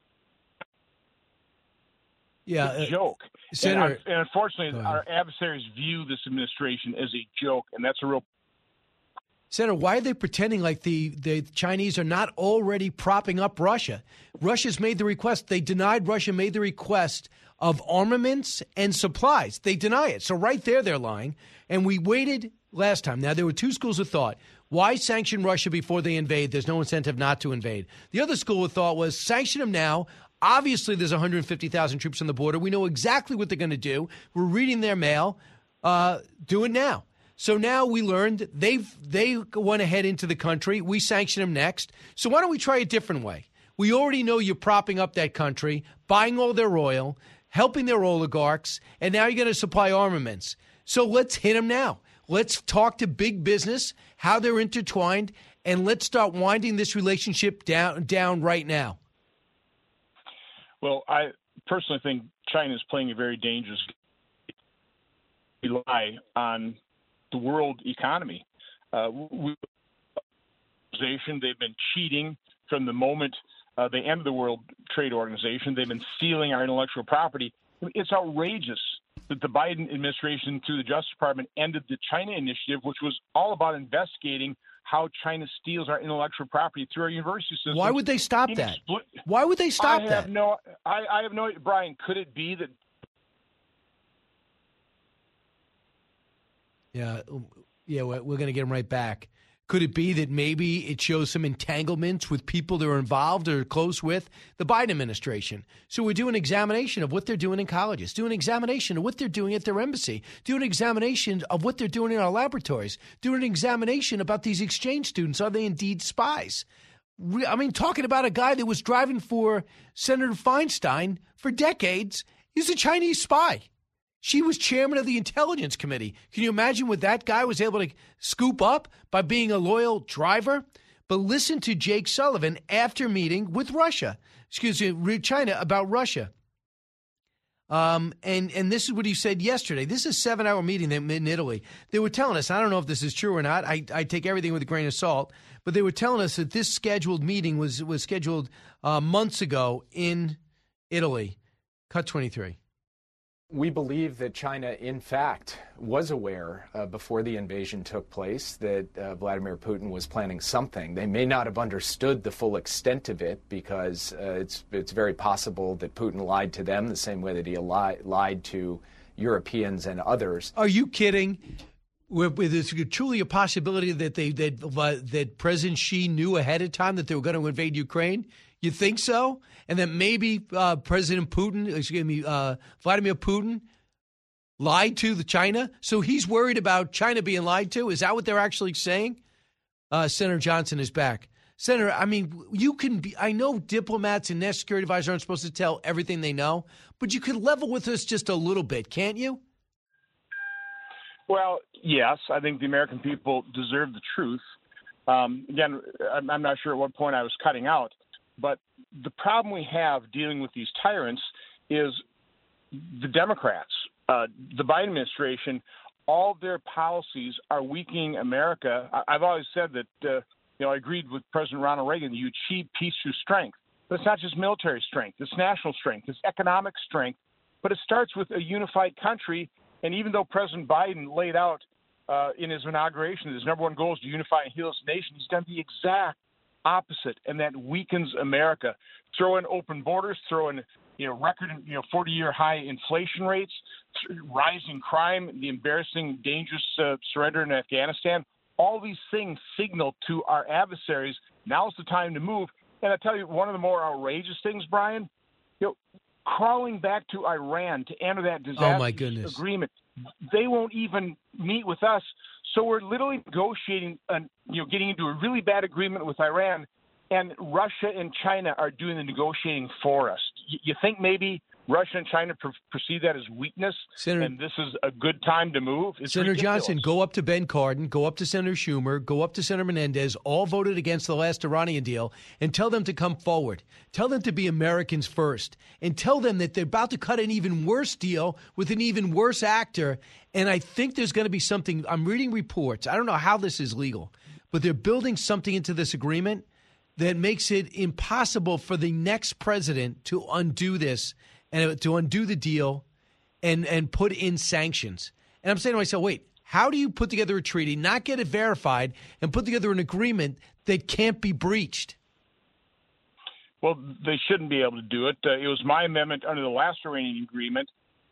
Yeah, it's a joke. Uh, Senator, and, and unfortunately, our adversaries view this administration as a joke, and that's a real. Senator, why are they pretending like the, the Chinese are not already propping up Russia? Russia's made the request. They denied Russia made the request of armaments and supplies. They deny it. So right there, they're lying. And we waited last time. Now, there were two schools of thought. Why sanction Russia before they invade? There's no incentive not to invade. The other school of thought was sanction them now. Obviously, there's one hundred fifty thousand troops on the border. We know exactly what they're going to do. We're reading their mail. Uh, do it now. So now we learned they've they want to head into the country. We sanction them next. So why don't we try a different way? We already know you're propping up that country, buying all their oil, helping their oligarchs, and now you're going to supply armaments. So let's hit them now. Let's talk to big business, how they're intertwined, and let's start winding this relationship down down right now. Well, I personally think China is playing a very dangerous game. Rely on the world economy. Uh, we, they've been cheating from the moment uh, they entered the World Trade Organization. They've been stealing our intellectual property. It's outrageous that the Biden administration, through the Justice Department, ended the China Initiative, which was all about investigating how China steals our intellectual property through our university system. Why would they stop that? Why would they stop I that? Have no, I, I have no, Brian, could it be that? Yeah, yeah, we're going to get them right back. Could it be that maybe it shows some entanglements with people that are involved or close with the Biden administration? So we do an examination of what they're doing in colleges, do an examination of what they're doing at their embassy, do an examination of what they're doing in our laboratories, do an examination about these exchange students. Are they indeed spies? I mean, talking about a guy that was driving for Senator Feinstein for decades, he's a Chinese spy. She was chairman of the Intelligence Committee. Can you imagine what that guy was able to scoop up by being a loyal driver? But listen to Jake Sullivan after meeting with Russia, excuse me, China about Russia. Um, and, and this is what he said yesterday. This is a seven-hour meeting in Italy. They were telling us, I don't know if this is true or not. I, I take everything with a grain of salt. But they were telling us that this scheduled meeting was, was scheduled uh, months ago in Italy. Cut twenty-three. We believe that China, in fact, was aware uh, before the invasion took place that uh, Vladimir Putin was planning something. They may not have understood the full extent of it because uh, it's it's very possible that Putin lied to them the same way that he li- lied to Europeans and others. Are you kidding? Is there truly a possibility that they that uh, that President Xi knew ahead of time that they were going to invade Ukraine? You think so? And that maybe uh, President Putin, excuse me, uh, Vladimir Putin lied to the China? So he's worried about China being lied to? Is that what they're actually saying? Uh, Senator Johnson is back. Senator, I mean, you can be, I know diplomats and national security advisors aren't supposed to tell everything they know, but you could level with us just a little bit, can't you? Well, yes, I think the American people deserve the truth. Um, again, I'm not sure at what point I was cutting out. But the problem we have dealing with these tyrants is the Democrats, uh, the Biden administration, all their policies are weakening America. I- I've always said that, uh, you know, I agreed with President Ronald Reagan, you achieve peace through strength. But it's not just military strength. It's national strength. It's economic strength. But it starts with a unified country. And even though President Biden laid out uh, in his inauguration that his number one goal is to unify and heal this nation, he's done the exact opposite, and that weakens America. Throw in open borders, throw in you know record you know forty-year high inflation rates, rising crime, the embarrassing, dangerous uh, surrender in Afghanistan. All these things signal to our adversaries now's the time to move. And I tell you, one of the more outrageous things, Brian, you know, crawling back to Iran to enter that disaster oh my goodness. agreement. They won't even meet with us. So we're literally negotiating, an, you know, getting into a really bad agreement with Iran, and Russia and China are doing the negotiating for us. You, you think maybe Russia and China per- perceive that as weakness, Senator, and this is a good time to move? It's Senator ridiculous. Johnson, go up to Ben Cardin, go up to Senator Schumer, go up to Senator Menendez, all voted against the last Iranian deal, and tell them to come forward. Tell them to be Americans first, and tell them that they're about to cut an even worse deal with an even worse actor. And I think there's going to be something. I'm reading reports. I don't know how this is legal, but they're building something into this agreement that makes it impossible for the next president to undo this and to undo the deal and, and put in sanctions. And I'm saying to myself, wait, how do you put together a treaty, not get it verified, and put together an agreement that can't be breached? Well, they shouldn't be able to do it. Uh, it was my amendment under the last Iranian agreement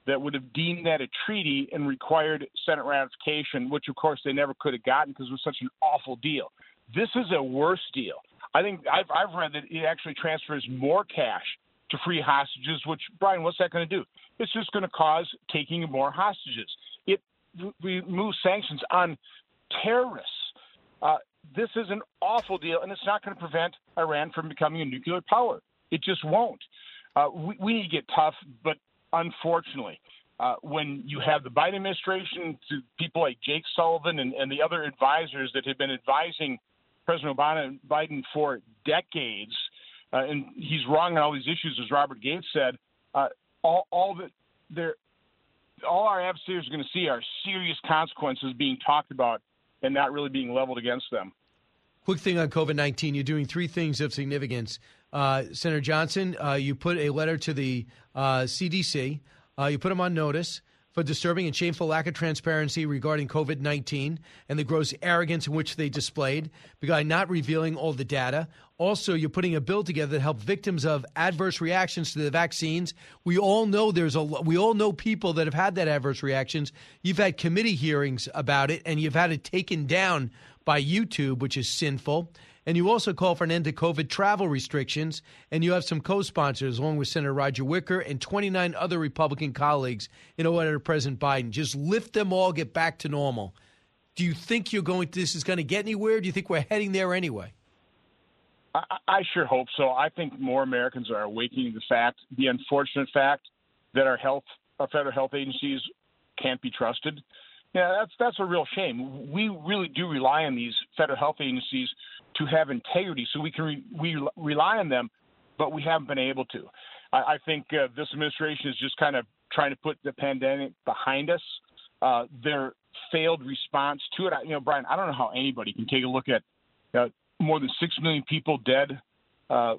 that would have deemed that a treaty and required Senate ratification, which, of course, they never could have gotten because it was such an awful deal. This is a worse deal. I think I've, I've read that it actually transfers more cash to free hostages, which, Brian, what's that going to do? It's just going to cause taking more hostages. It removes sanctions on terrorists. Uh, this is an awful deal, and it's not going to prevent Iran from becoming a nuclear power. It just won't. Uh, we, we need to get tough, but unfortunately, uh, when you have the Biden administration, to people like Jake Sullivan and, and the other advisors that have been advising President Obama Biden for decades, uh, and he's wrong on all these issues, as Robert Gates said, uh, all, all that they're all our adversaries are going to see are serious consequences being talked about and not really being leveled against them. Quick thing on COVID nineteen. You're doing three things of significance. Uh, Senator Johnson, uh, you put a letter to the uh, C D C. Uh, you put them on notice for disturbing and shameful lack of transparency regarding COVID nineteen and the gross arrogance in which they displayed by not revealing all the data. Also, you're putting a bill together that helps victims of adverse reactions to the vaccines. We all know there's a we all know people that have had that adverse reactions. You've had committee hearings about it, and you've had it taken down by YouTube, which is sinful. And you also call for an end to COVID travel restrictions, and you have some co-sponsors, along with Senator Roger Wicker and twenty-nine other Republican colleagues, in a letter to President Biden. Just lift them all, get back to normal. Do you think you're going? This is going to get anywhere? Do you think we're heading there anyway? I, I sure hope so. I think more Americans are awakening to the fact, the unfortunate fact, that our health, our federal health agencies can't be trusted. Yeah, that's that's a real shame. We really do rely on these federal health agencies to have integrity, so we can re- we rely on them, but we haven't been able to. I, I think uh, this administration is just kind of trying to put the pandemic behind us. Uh, their failed response to it, I, you know, Brian, I don't know how anybody can take a look at uh, more than six million people dead uh,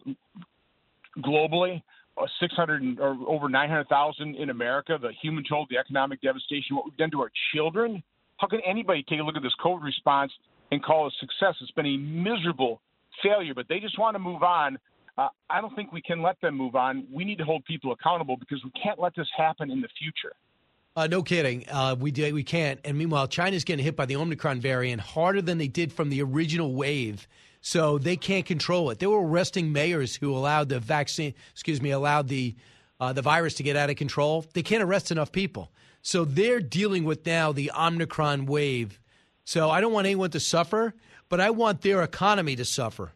globally. Uh, six hundred or over nine hundred thousand in America, the human toll, the economic devastation, what we've done to our children. How can anybody take a look at this COVID response and call it a success? It's been a miserable failure, but they just want to move on. Uh, I don't think we can let them move on. We need to hold people accountable because we can't let this happen in the future. Uh, no kidding. Uh, we did, we can't. And meanwhile, China's getting hit by the Omicron variant harder than they did from the original wave. So they can't control it. They were arresting mayors who allowed the vaccine, excuse me, allowed the uh, the virus to get out of control. They can't arrest enough people. So they're dealing with now the Omicron wave. So I don't want anyone to suffer, but I want their economy to suffer.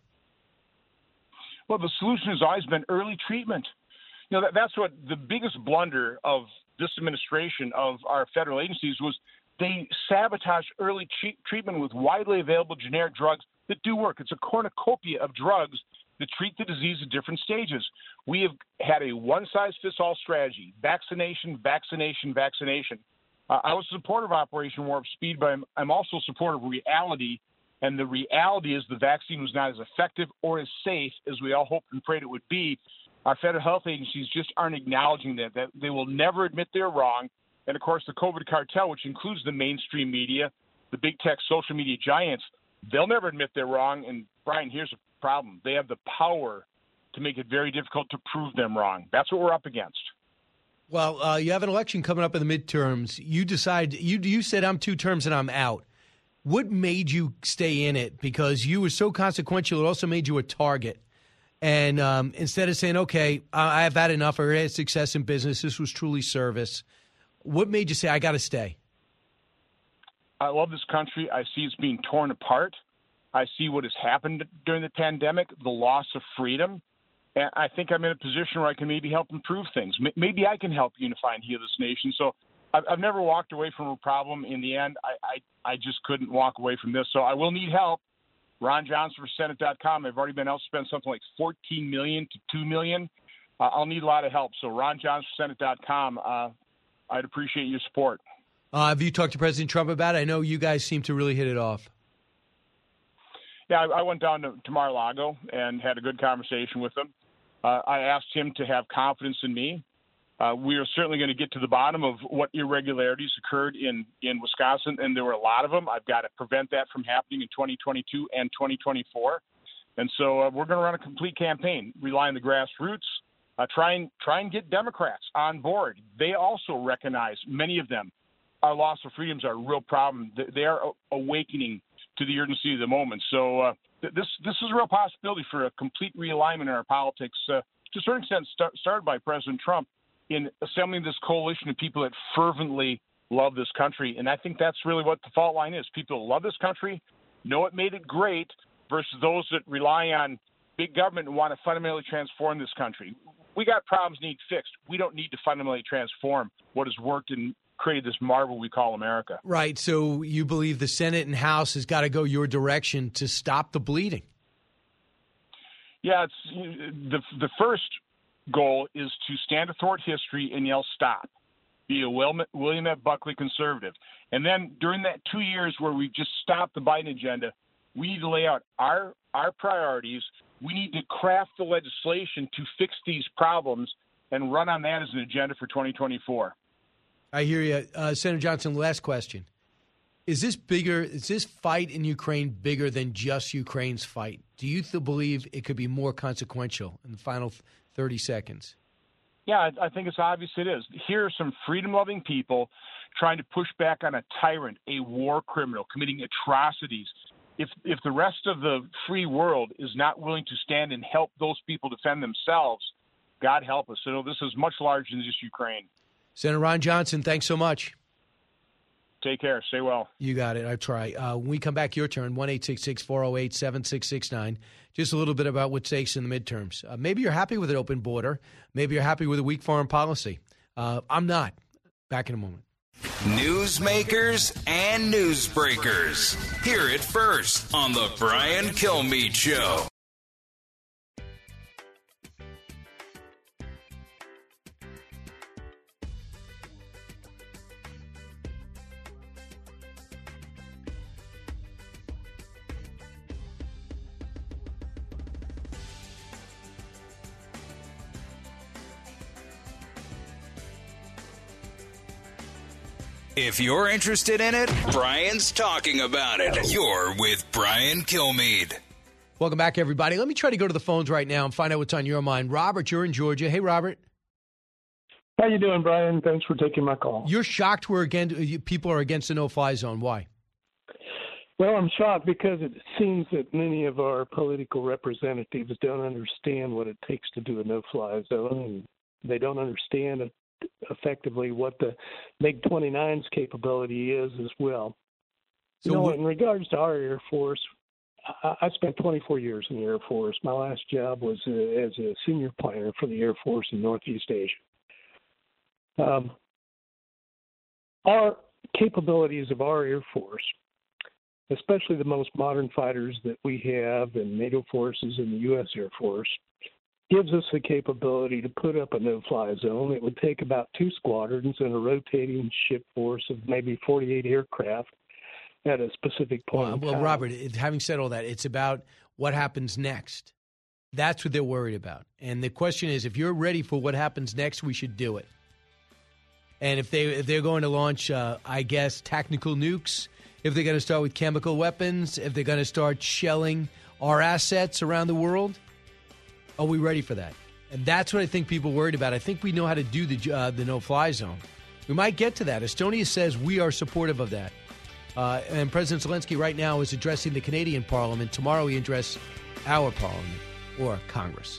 Well, the solution has always been early treatment. You know, that, that's what the biggest blunder of this administration, of our federal agencies, was they sabotaged early tre- treatment with widely available generic drugs that do work. It's a cornucopia of drugs that treat the disease at different stages. We have had a one-size-fits-all strategy: vaccination, vaccination, vaccination. Uh, I was a supporter of Operation Warp Speed, but I'm, I'm also a supporter of reality. And the reality is the vaccine was not as effective or as safe as we all hoped and prayed it would be. Our federal health agencies just aren't acknowledging that. That they will never admit they're wrong. And, of course, the COVID cartel, which includes the mainstream media, the big tech social media giants, they'll never admit they're wrong. And, Brian, here's the problem. They have the power to make it very difficult to prove them wrong. That's what we're up against. Well, uh, you have an election coming up in the midterms. You decide, you you said I'm two terms and I'm out. What made you stay in it? Because you were so consequential, it also made you a target. And um, instead of saying, okay, I, I've had enough, I had success in business, this was truly service, what made you say, I got to stay? I love this country. I see it's being torn apart. I see what has happened during the pandemic, the loss of freedom. And I think I'm in a position where I can maybe help improve things. Maybe I can help unify and heal this nation. So I've, I've never walked away from a problem. In the end, I, I, I just couldn't walk away from this. So I will need help. Ron Johnson for Senate dot com. I've already been outspent something like fourteen million dollars to two million dollars. Uh, I'll need a lot of help. So Ron Johnson for Senate dot com. Uh, I'd appreciate your support. Uh, have you talked to President Trump about it? I know you guys seem to really hit it off. Yeah, I, I went down to, to Mar-a-Lago and had a good conversation with him. Uh, I asked him to have confidence in me. Uh, we are certainly going to get to the bottom of what irregularities occurred in, in Wisconsin, and there were a lot of them. I've got to prevent that from happening in twenty twenty-two and twenty twenty-four. And so uh, we're going to run a complete campaign, rely on the grassroots, Uh, try and try and get Democrats on board. They also recognize, many of them, our loss of freedoms are a real problem. They are awakening to the urgency of the moment. So uh, this this is a real possibility for a complete realignment in our politics, uh, to a certain extent start, started by President Trump in assembling this coalition of people that fervently love this country. And I think that's really what the fault line is. People who love this country, know it made it great, versus those that rely on big government and want to fundamentally transform this country. We got problems need fixed. We don't need to fundamentally transform what has worked and created this marvel we call America. Right. So you believe the Senate and House has got to go your direction to stop the bleeding? Yeah, it's the the first goal is to stand athwart history and yell stop. Be a William F. Buckley conservative. And then during that two years where we just stopped the Biden agenda, we need to lay out our our priorities. We need to craft the legislation to fix these problems and run on that as an agenda for twenty twenty-four. I hear you. Uh, Senator Johnson, last question. Is this bigger, is this fight in Ukraine bigger than just Ukraine's fight? Do you th- believe it could be more consequential in the final thirty seconds? Yeah, I, I think it's obvious it is. Here are some freedom-loving people trying to push back on a tyrant, a war criminal, committing atrocities. If if the rest of the free world is not willing to stand and help those people defend themselves, God help us. So this is much larger than just Ukraine. Senator Ron Johnson, thanks so much. Take care. Stay well. You got it. I try. Uh, when we come back, your turn, one eight six six, four oh eight, seven six six nine. Just a little bit about what stakes in the midterms. Uh, maybe you're happy with an open border. Maybe you're happy with a weak foreign policy. Uh, I'm not. Back in a moment. Newsmakers and newsbreakers. Hear it first on the Brian Kilmeade Show. If you're interested in it, Brian's talking about it. You're with Brian Kilmeade. Welcome back, everybody. Let me try to go to the phones right now and find out what's on your mind. Robert, you're in Georgia. Hey, Robert. How you doing, Brian? Thanks for taking my call. You're shocked we're against, people are against the no-fly zone. Why? Well, I'm shocked because it seems that many of our political representatives don't understand what it takes to do a no-fly zone, and they don't understand it. Effectively what the MiG twenty-nine's capability is as well. So you know, in regards to our Air Force, I, I spent twenty-four years in the Air Force. My last job was uh, as a senior planner for the Air Force in Northeast Asia. Um, our capabilities of our Air Force, especially the most modern fighters that we have in NATO forces and the U S Air Force, gives us the capability to put up a no-fly zone. It would take about two squadrons and a rotating ship force of maybe forty-eight aircraft at a specific point. Well, well Robert, having said all that, it's about what happens next. That's what they're worried about. And the question is, if you're ready for what happens next, we should do it. And if, they, if they're going to launch, uh, I guess, tactical nukes, if they're going to start with chemical weapons, if they're going to start shelling our assets around the world, are we ready for that? And that's what I think people are worried about. I think we know how to do the uh, the no-fly zone. We might get to that. Estonia says we are supportive of that. Uh, and President Zelensky right now is addressing the Canadian Parliament. Tomorrow he addresses our Parliament or Congress.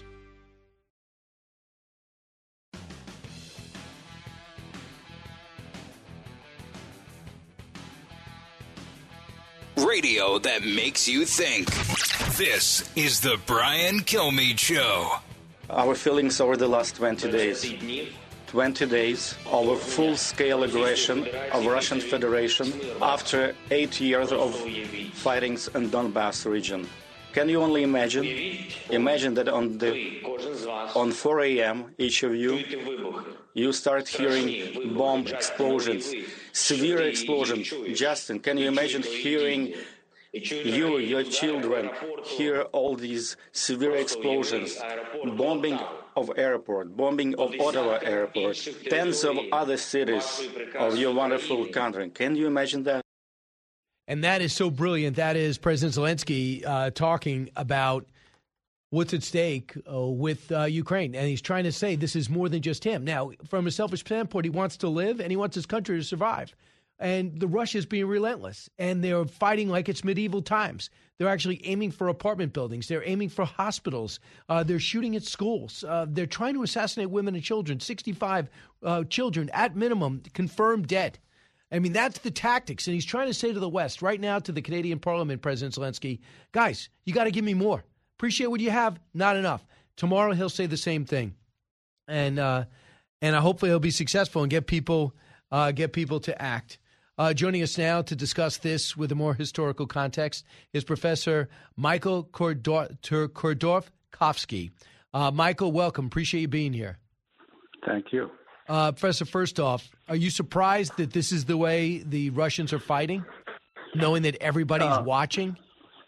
Radio that makes you think. This is the Brian Kilmeade Show. Our feelings over the last twenty days. twenty days of a full-scale aggression of Russian Federation after eight years of fightings in Donbass region. Can you only imagine? Imagine that on the on four a.m. each of you, you start hearing bomb explosions, severe explosions. Justin, can you imagine hearing you, your children, hear all these severe explosions, bombing of airport, bombing of Ottawa airport, tens of other cities of your wonderful country. Can you imagine that? And that is so brilliant. That is President Zelensky uh, talking about what's at stake uh, with uh, Ukraine. And he's trying to say this is more than just him. Now, from a selfish standpoint, he wants to live and he wants his country to survive. And the Russia's being relentless, and they're fighting like it's medieval times. They're actually aiming for apartment buildings. They're aiming for hospitals. Uh, they're shooting at schools. Uh, they're trying to assassinate women and children, sixty-five uh, children at minimum confirmed dead. I mean, that's the tactics. And he's trying to say to the West right now, to the Canadian Parliament, President Zelensky, guys, you got to give me more. Appreciate what you have, not enough. Tomorrow he'll say the same thing. And uh, and uh, hopefully he'll be successful and get people, uh, get people to act. Uh, joining us now to discuss this with a more historical context is Professor Michael Khodorkovsky. Uh, Michael, welcome. Appreciate you being here. Thank you. Uh, Professor, first off, are you surprised that this is the way the Russians are fighting, knowing that everybody's uh, watching?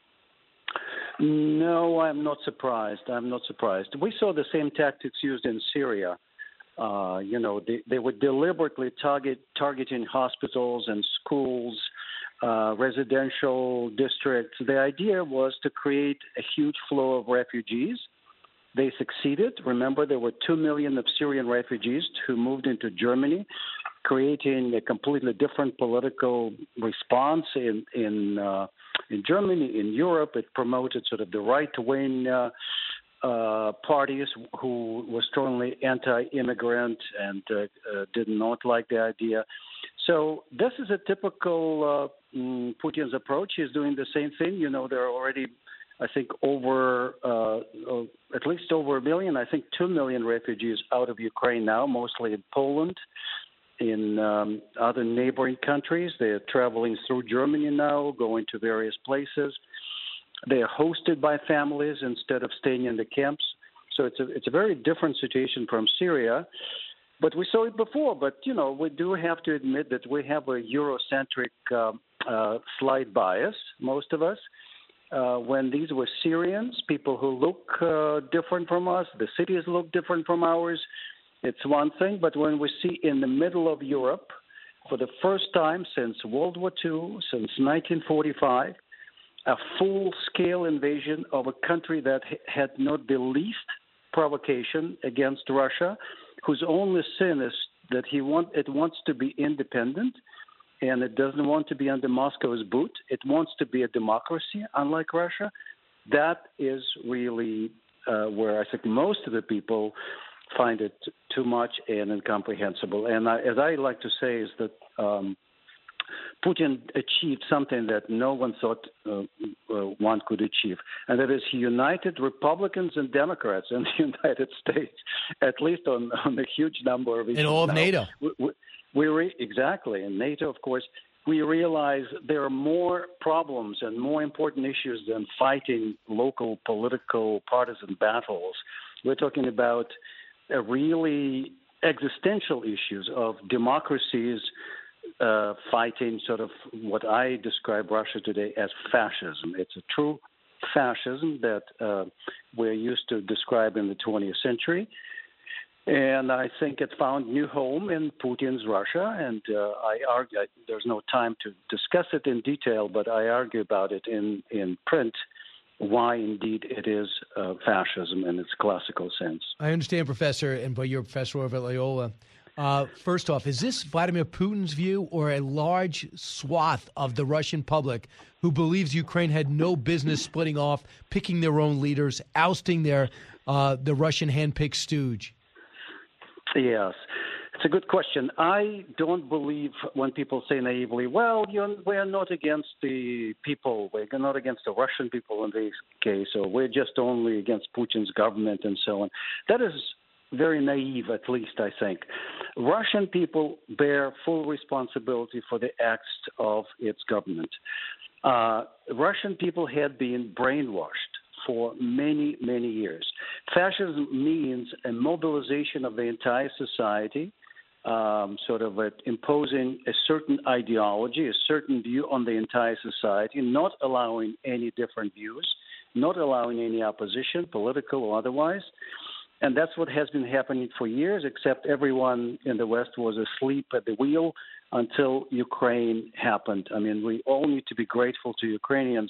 No, I'm not surprised. I'm not surprised. We saw the same tactics used in Syria. Uh, you know, they, they were deliberately target, targeting hospitals and schools, uh, residential districts. The idea was to create a huge flow of refugees. They succeeded. Remember, there were two million of Syrian refugees who moved into Germany, creating a completely different political response in in, uh, in Germany, in Europe. It promoted sort of the right-wing uh, Uh, parties who were strongly anti-immigrant and uh, uh, did not like the idea. So this is a typical uh, mm, Putin's approach. He's doing the same thing. You know, there are already, I think, over uh, uh, at least over a million, I think two million refugees out of Ukraine now, mostly in Poland, in um, other neighboring countries. They're traveling through Germany now, going to various places. They are hosted by families instead of staying in the camps. So it's a it's a very different situation from Syria. But we saw it before. But, you know, we do have to admit that we have a Eurocentric uh, uh, slight bias, most of us. Uh, when these were Syrians, people who look uh, different from us, the cities look different from ours, it's one thing. But when we see in the middle of Europe, for the first time since World War Two, since nineteen forty-five, a full-scale invasion of a country that had not the least provocation against Russia, whose only sin is that he want, it wants to be independent, and it doesn't want to be under Moscow's boot. It wants to be a democracy, unlike Russia. That is really uh, where I think most of the people find it too much and incomprehensible. And I, as I like to say, is that um, Putin achieved something that no one thought uh, uh, one could achieve, and that is he united Republicans and Democrats in the United States, at least on, on a huge number of issues. In all of now, NATO. We, we, we re- exactly, in NATO, of course, we realize there are more problems and more important issues than fighting local political partisan battles. We're talking about a really existential issues of democracies Uh, fighting sort of what I describe Russia today as fascism. It's a true fascism that uh, we're used to describe in the twentieth century. And I think it found new home in Putin's Russia. And uh, I argue, I, there's no time to discuss it in detail, but I argue about it in, in print, why indeed it is uh, fascism in its classical sense. I understand, Professor, and but you're a professor over at Loyola. Uh, first off, is this Vladimir Putin's view or a large swath of the Russian public who believes Ukraine had no business splitting off, picking their own leaders, ousting their uh, the Russian hand-picked stooge? Yes, it's a good question. I don't believe when people say naively, well, you're, we're not against the people, we're not against the Russian people in this case, or we're just only against Putin's government and so on. That is very naive, at least, I think. Russian people bear full responsibility for the acts of its government. Uh, Russian people had been brainwashed for many, many years. Fascism means a mobilization of the entire society, um, sort of a, imposing a certain ideology, a certain view on the entire society, not allowing any different views, not allowing any opposition, political or otherwise. And that's what has been happening for years, except everyone in the West was asleep at the wheel until Ukraine happened. I mean, we all need to be grateful to Ukrainians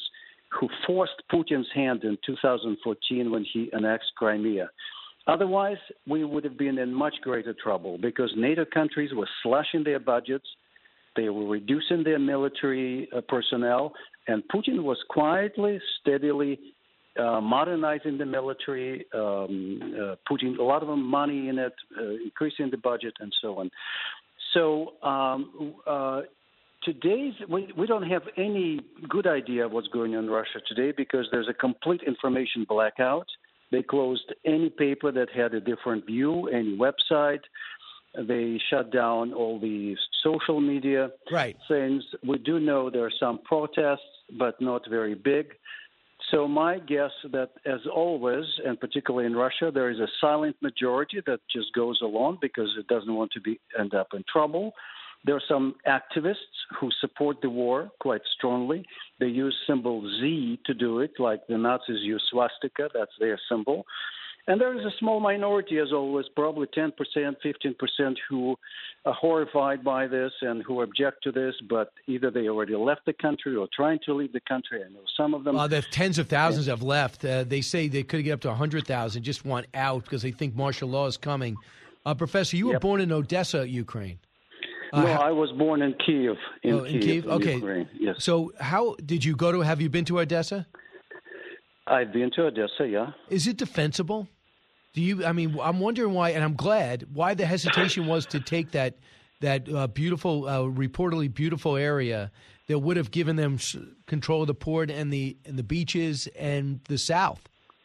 who forced Putin's hand in two thousand fourteen when he annexed Crimea. Otherwise, we would have been in much greater trouble because NATO countries were slashing their budgets, they were reducing their military uh, personnel, and Putin was quietly, steadily uh, modernizing the military, um, uh, putting a lot of money in it, uh, increasing the budget, and so on. So um, uh, today's we, we don't have any good idea of what's going on in Russia today because there's a complete information blackout. They closed any paper that had a different view, any website. They shut down all the social media right. things. We do know there are some protests, but not very big. So my guess that, as always, and particularly in Russia, there is a silent majority that just goes along because it doesn't want to be end up in trouble. There are some activists who support the war quite strongly. They use symbol Z to do it, like the Nazis use swastika. That's their symbol. And there is a small minority, as always, probably ten percent, fifteen percent, who are horrified by this and who object to this, but either they already left the country or trying to leave the country. I know some of them. Uh, the tens of thousands yeah. have left. Uh, they say they could get up to one hundred thousand, just want out because they think martial law is coming. Uh, Professor, you were yep. born in Odessa, Ukraine. Uh, no, I was born in Kiev. In, oh, in Kiev, Kiev? In okay. Ukraine. Yes. So, how did you go to? Have you been to Odessa? I've been to Odessa. Yeah. Is it defensible? Do you? I mean, I'm wondering why, and I'm glad why the hesitation was to take that that uh, beautiful, uh, reportedly beautiful area that would have given them control of the port and the and the beaches and the south.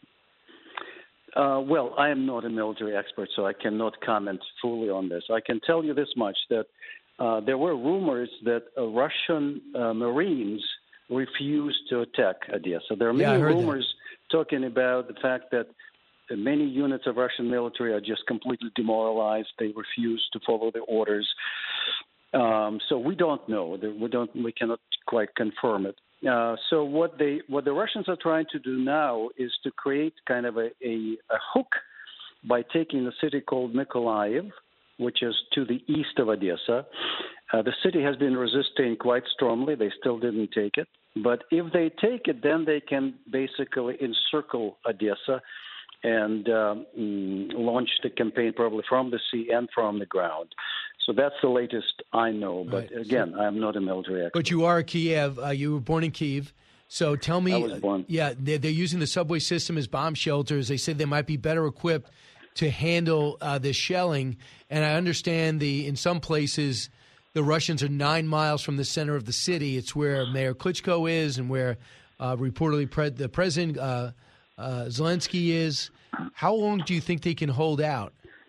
Uh, well, I am not a military expert, so I cannot comment fully on this. I can tell you this much, that uh, there were rumors that uh, Russian uh, Marines refused to attack Odessa. There are many yeah, rumors that. talking about the fact that many units of Russian military are just completely demoralized. They refuse to follow the orders. Um, so we don't know. We don't. We cannot quite confirm it. Uh, so what they, what the Russians are trying to do now is to create kind of a, a, a hook by taking a city called Mykolaiv, which is to the east of Odessa. Uh, the city has been resisting quite strongly. They still didn't take it. But if they take it, then they can basically encircle Odessa and um, launch the campaign probably from the sea and from the ground. So that's the latest I know. But right. again, so, I'm not a military expert. But you are a Kiev. Uh, you were born in Kiev. So tell me, I was born. Uh, yeah, they're, they're using the subway system as bomb shelters. They say they might be better equipped to handle uh, this shelling. And I understand the in some places the Russians are nine miles from the center of the city. It's where Mayor Klitschko is and where uh, reportedly pre- the president uh, uh, Zelensky is. How long do you think they can hold out?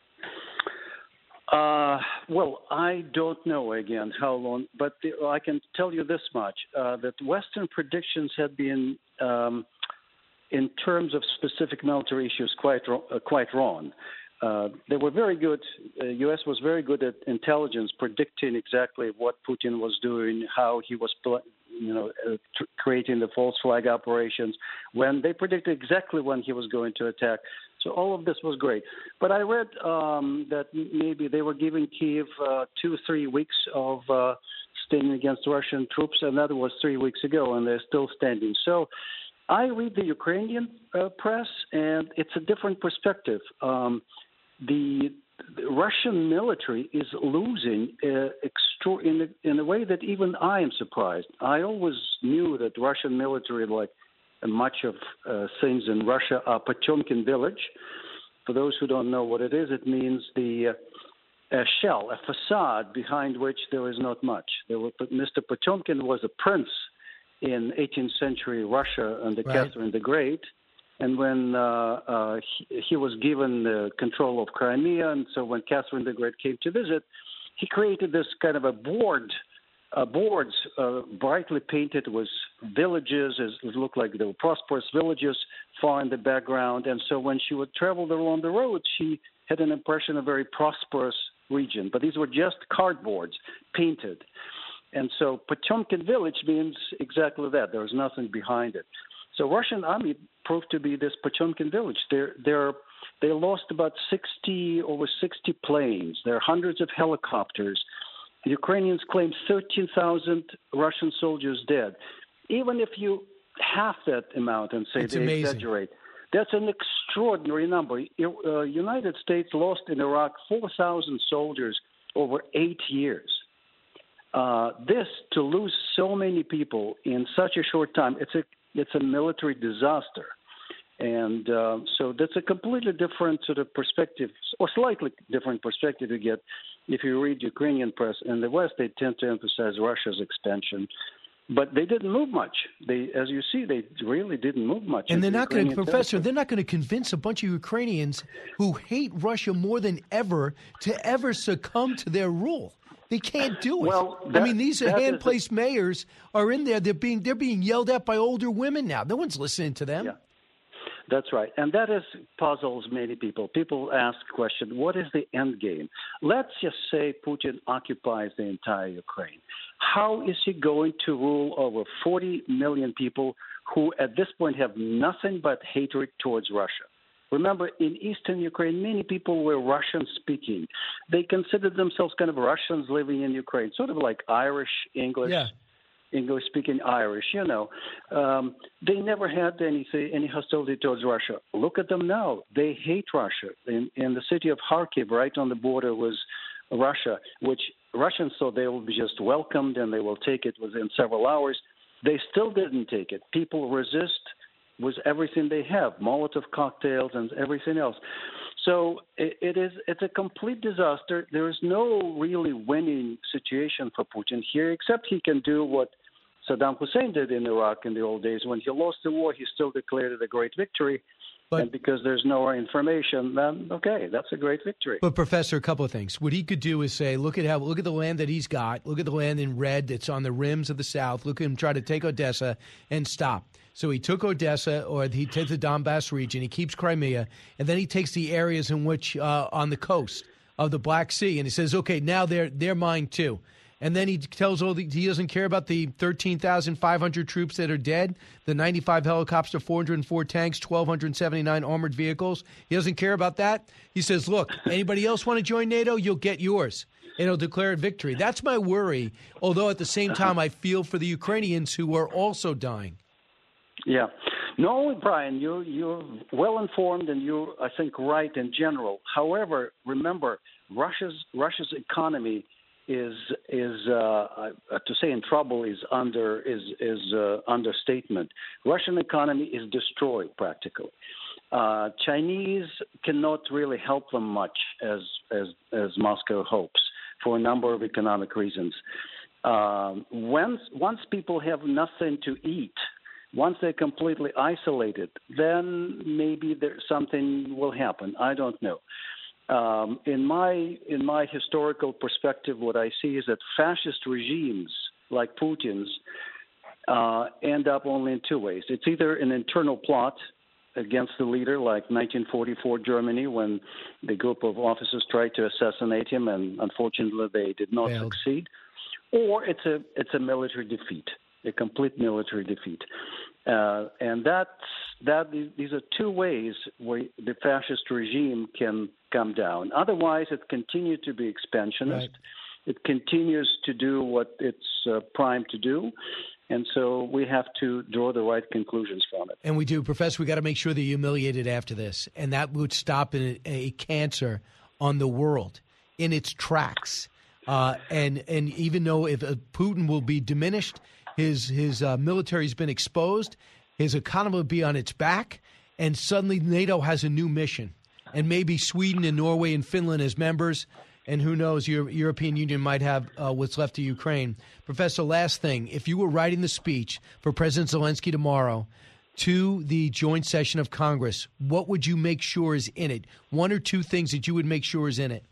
Uh, well, I don't know, again, how long, but the, I can tell you this much, uh, that Western predictions have been, um, in terms of specific military issues, quite, uh, quite wrong. Uh, they were very good, the uh, U S was very good at intelligence, predicting exactly what Putin was doing, how he was pl- you know, uh, t- creating the false flag operations, when they predicted exactly when he was going to attack. So all of this was great. But I read um, that maybe they were giving Kiev uh, two, three weeks of uh, standing against Russian troops, and that was three weeks ago, and they're still standing. So I read the Ukrainian uh, press, and it's a different perspective. Um, the, the Russian military is losing uh, extra- in, a, in a way that even I am surprised. I always knew that Russian military, like much of uh, things in Russia, are Potemkin village. For those who don't know what it is, it means the uh, a shell, a facade behind which there is not much. There were, Mister Potemkin was a prince in eighteenth century Russia under right. Catherine the Great. And when uh, uh, he, he was given the control of Crimea, and so when Catherine the Great came to visit, he created this kind of a board Uh, boards uh, brightly painted with villages. It looked like they were prosperous villages far in the background. And so when she would travel along the road, she had an impression of a very prosperous region. But these were just cardboards painted. And so Potemkin village means exactly that. There was nothing behind it. So Russian army proved to be this Potemkin village. They're, they're, they lost about sixty, over sixty planes. There are hundreds of helicopters. The Ukrainians claim thirteen thousand Russian soldiers dead. Even if you half that amount and say It's they amazing. exaggerate. That's an extraordinary number. Uh, United States lost in Iraq four thousand soldiers over eight years. Uh, this, to lose so many people in such a short time, it's a it's a military disaster. And uh, so that's a completely different sort of perspective, or slightly different perspective you get if you read Ukrainian press. In the West, they tend to emphasize Russia's expansion. But they didn't move much. They, as you see, they really didn't move much. And they're into not going to, Ukrainian Professor, territory. they're not going to convince a bunch of Ukrainians who hate Russia more than ever to ever succumb to their rule. They can't do it. Well, I that- mean, these are that is hand-placed mayors are in there. They're being they're being yelled at by older women now. No one's listening to them. Yeah. That's right. And that is puzzles many people. People ask the question, what is the end game? Let's just say Putin occupies the entire Ukraine. How is he going to rule over forty million people who at this point have nothing but hatred towards Russia? Remember, in eastern Ukraine, many people were Russian-speaking. They considered themselves kind of Russians living in Ukraine, sort of like Irish, English. Yeah. English-speaking Irish, you know, um, they never had anything, any hostility towards Russia. Look at them now; they hate Russia. In, in the city of Kharkiv, right on the border, was Russia, which Russians thought they will be just welcomed and they will take it within several hours. They still didn't take it. People resist with everything they have, Molotov cocktails and everything else. So it, it is it's a complete disaster. There is no really winning situation for Putin here, except he can do what Saddam Hussein did in Iraq in the old days. When he lost the war, he still declared it a great victory. But, and because there's no information, then okay, that's a great victory. But Professor, a couple of things. What he could do is say, look at how look at the land that he's got. Look at the land in red that's on the rims of the south. Look at him try to take Odessa and stop. So he took Odessa, or he takes the Donbass region. He keeps Crimea, and then he takes the areas in which uh, on the coast of the Black Sea, and he says, okay, now they're they're mine too. And then he tells all the, he doesn't care about the thirteen thousand five hundred troops that are dead, the ninety-five helicopters, four hundred four tanks, one thousand two hundred seventy-nine armored vehicles. He doesn't care about that. He says, look, anybody else want to join NATO? You'll get yours. And he'll declare it victory. That's my worry, although at the same time I feel for the Ukrainians who are also dying. Yeah. No, Brian, you, you're well informed and you're, I think, right in general. However, remember, Russia's Russia's economy is is uh, to say in trouble is under is is uh, understatement. Russian economy is destroyed practically. Uh, Chinese cannot really help them much as as as Moscow hopes for a number of economic reasons. Um, once once people have nothing to eat, once they're completely isolated, then maybe there something will happen. I don't know. Um, in my in my historical perspective, what I see is that fascist regimes like Putin's uh, end up only in two ways. It's either an internal plot against the leader, like nineteen forty-four Germany, when the group of officers tried to assassinate him, and unfortunately they did not Failed. succeed, or it's a it's a military defeat, a complete military defeat. Uh, and that's, that these are two ways where the fascist regime can come down. Otherwise, it continues to be expansionist. Right. It continues to do what it's uh, primed to do. And so we have to draw the right conclusions from it. And we do. Professor, we got to make sure they're humiliated after this. And that would stop a, a cancer on the world in its tracks. Uh, and, and even though if uh, Putin will be diminished, His his uh, military's been exposed. His economy will be on its back, and suddenly NATO has a new mission. And maybe Sweden and Norway and Finland as members, and who knows, your European Union might have uh, what's left of Ukraine. Professor, last thing, if you were writing the speech for President Zelensky tomorrow to the joint session of Congress, what would you make sure is in it? One or two things that you would make sure is in it?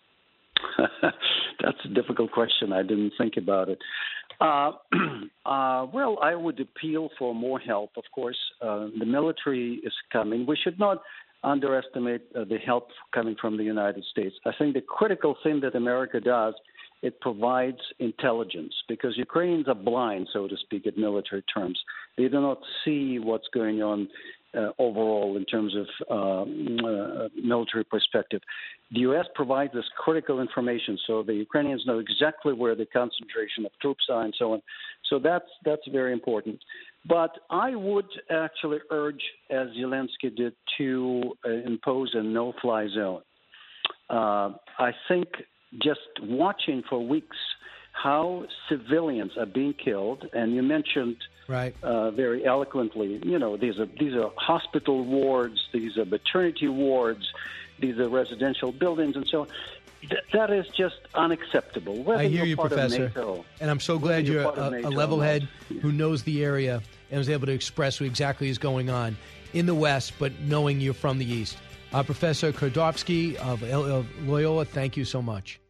That's a difficult question. I didn't think about it. Uh, uh, well, I would appeal for more help, of course. Uh, the military is coming. We should not underestimate uh, the help coming from the United States. I think the critical thing that America does it provides intelligence, because Ukrainians are blind, so to speak, in military terms. They do not see what's going on uh, overall in terms of um, uh, military perspective. The U S provides this critical information, so the Ukrainians know exactly where the concentration of troops are and so on. So that's that's very important. But I would actually urge, as Zelensky did, to uh, impose a no-fly zone. Uh, I think just watching for weeks how civilians are being killed, and you mentioned right. uh, very eloquently, you know, these are these are hospital wards, these are maternity wards, these are residential buildings, and so on. Th- that is just unacceptable. Whether I hear you're you, part Professor. Of NATO, and I'm so glad you're, you're a, a level head who knows the area and was able to express what exactly is going on in the West, but knowing you're from the East. Uh, Professor Kordovsky of, of Loyola, thank you so much.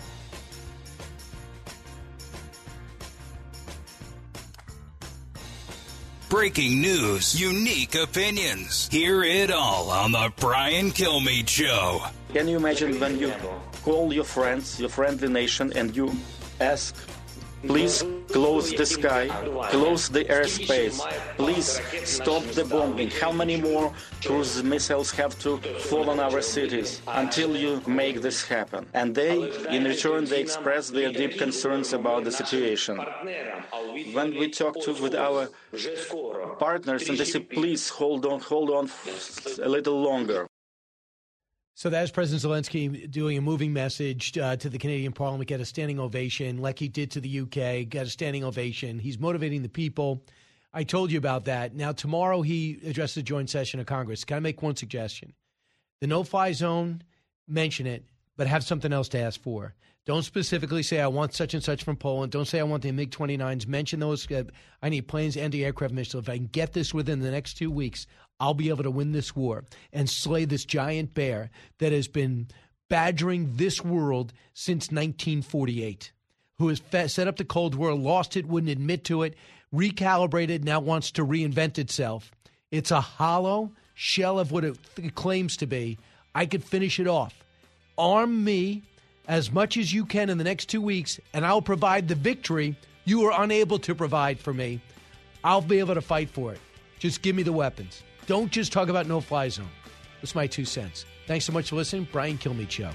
Breaking news, unique opinions. Hear it all on the Brian Kilmeade Show. Can you imagine when you call your friends, your friendly nation, and you ask, please close the sky, close the airspace, please stop the bombing. How many more cruise missiles have to fall on our cities until you make this happen? And they, in return, they express their deep concerns about the situation. When we talk to with our partners, and they say, please hold on, hold on a little longer. So that's President Zelensky doing a moving message uh, to the Canadian Parliament, got a standing ovation, like he did to the U K, got a standing ovation. He's motivating the people. I told you about that. Now, tomorrow he addresses a joint session of Congress. Can I make one suggestion? The no-fly zone, mention it, but have something else to ask for. Don't specifically say, I want such and such from Poland. Don't say, I want the MiG twenty-nines. Mention those. Uh, I need planes, anti-aircraft missiles. If I can get this within the next two weeks, I'll be able to win this war and slay this giant bear that has been badgering this world since nineteen forty-eight, who has fe- set up the Cold War, lost it, wouldn't admit to it, recalibrated, now wants to reinvent itself. It's a hollow shell of what it, it claims to be. I could finish it off. Arm me as much as you can in the next two weeks, and I'll provide the victory you are unable to provide for me. I'll be able to fight for it. Just give me the weapons. Don't just talk about no-fly zone. That's my two cents. Thanks so much for listening. Brian Kilmeade Show.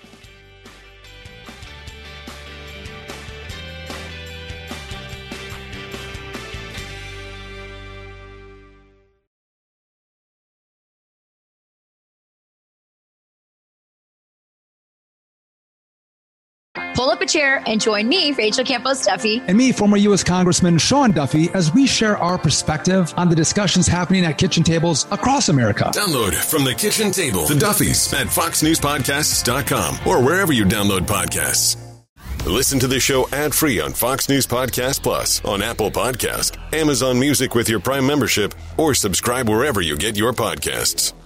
Pull up a chair and join me, Rachel Campos Duffy, and me, former U S Congressman Sean Duffy, as we share our perspective on the discussions happening at kitchen tables across America. Download From the Kitchen Table, The Duffys, at fox news podcasts dot com or wherever you download podcasts. Listen to the show ad-free on Fox News Podcast Plus, on Apple Podcast, Amazon Music with your Prime membership, or subscribe wherever you get your podcasts.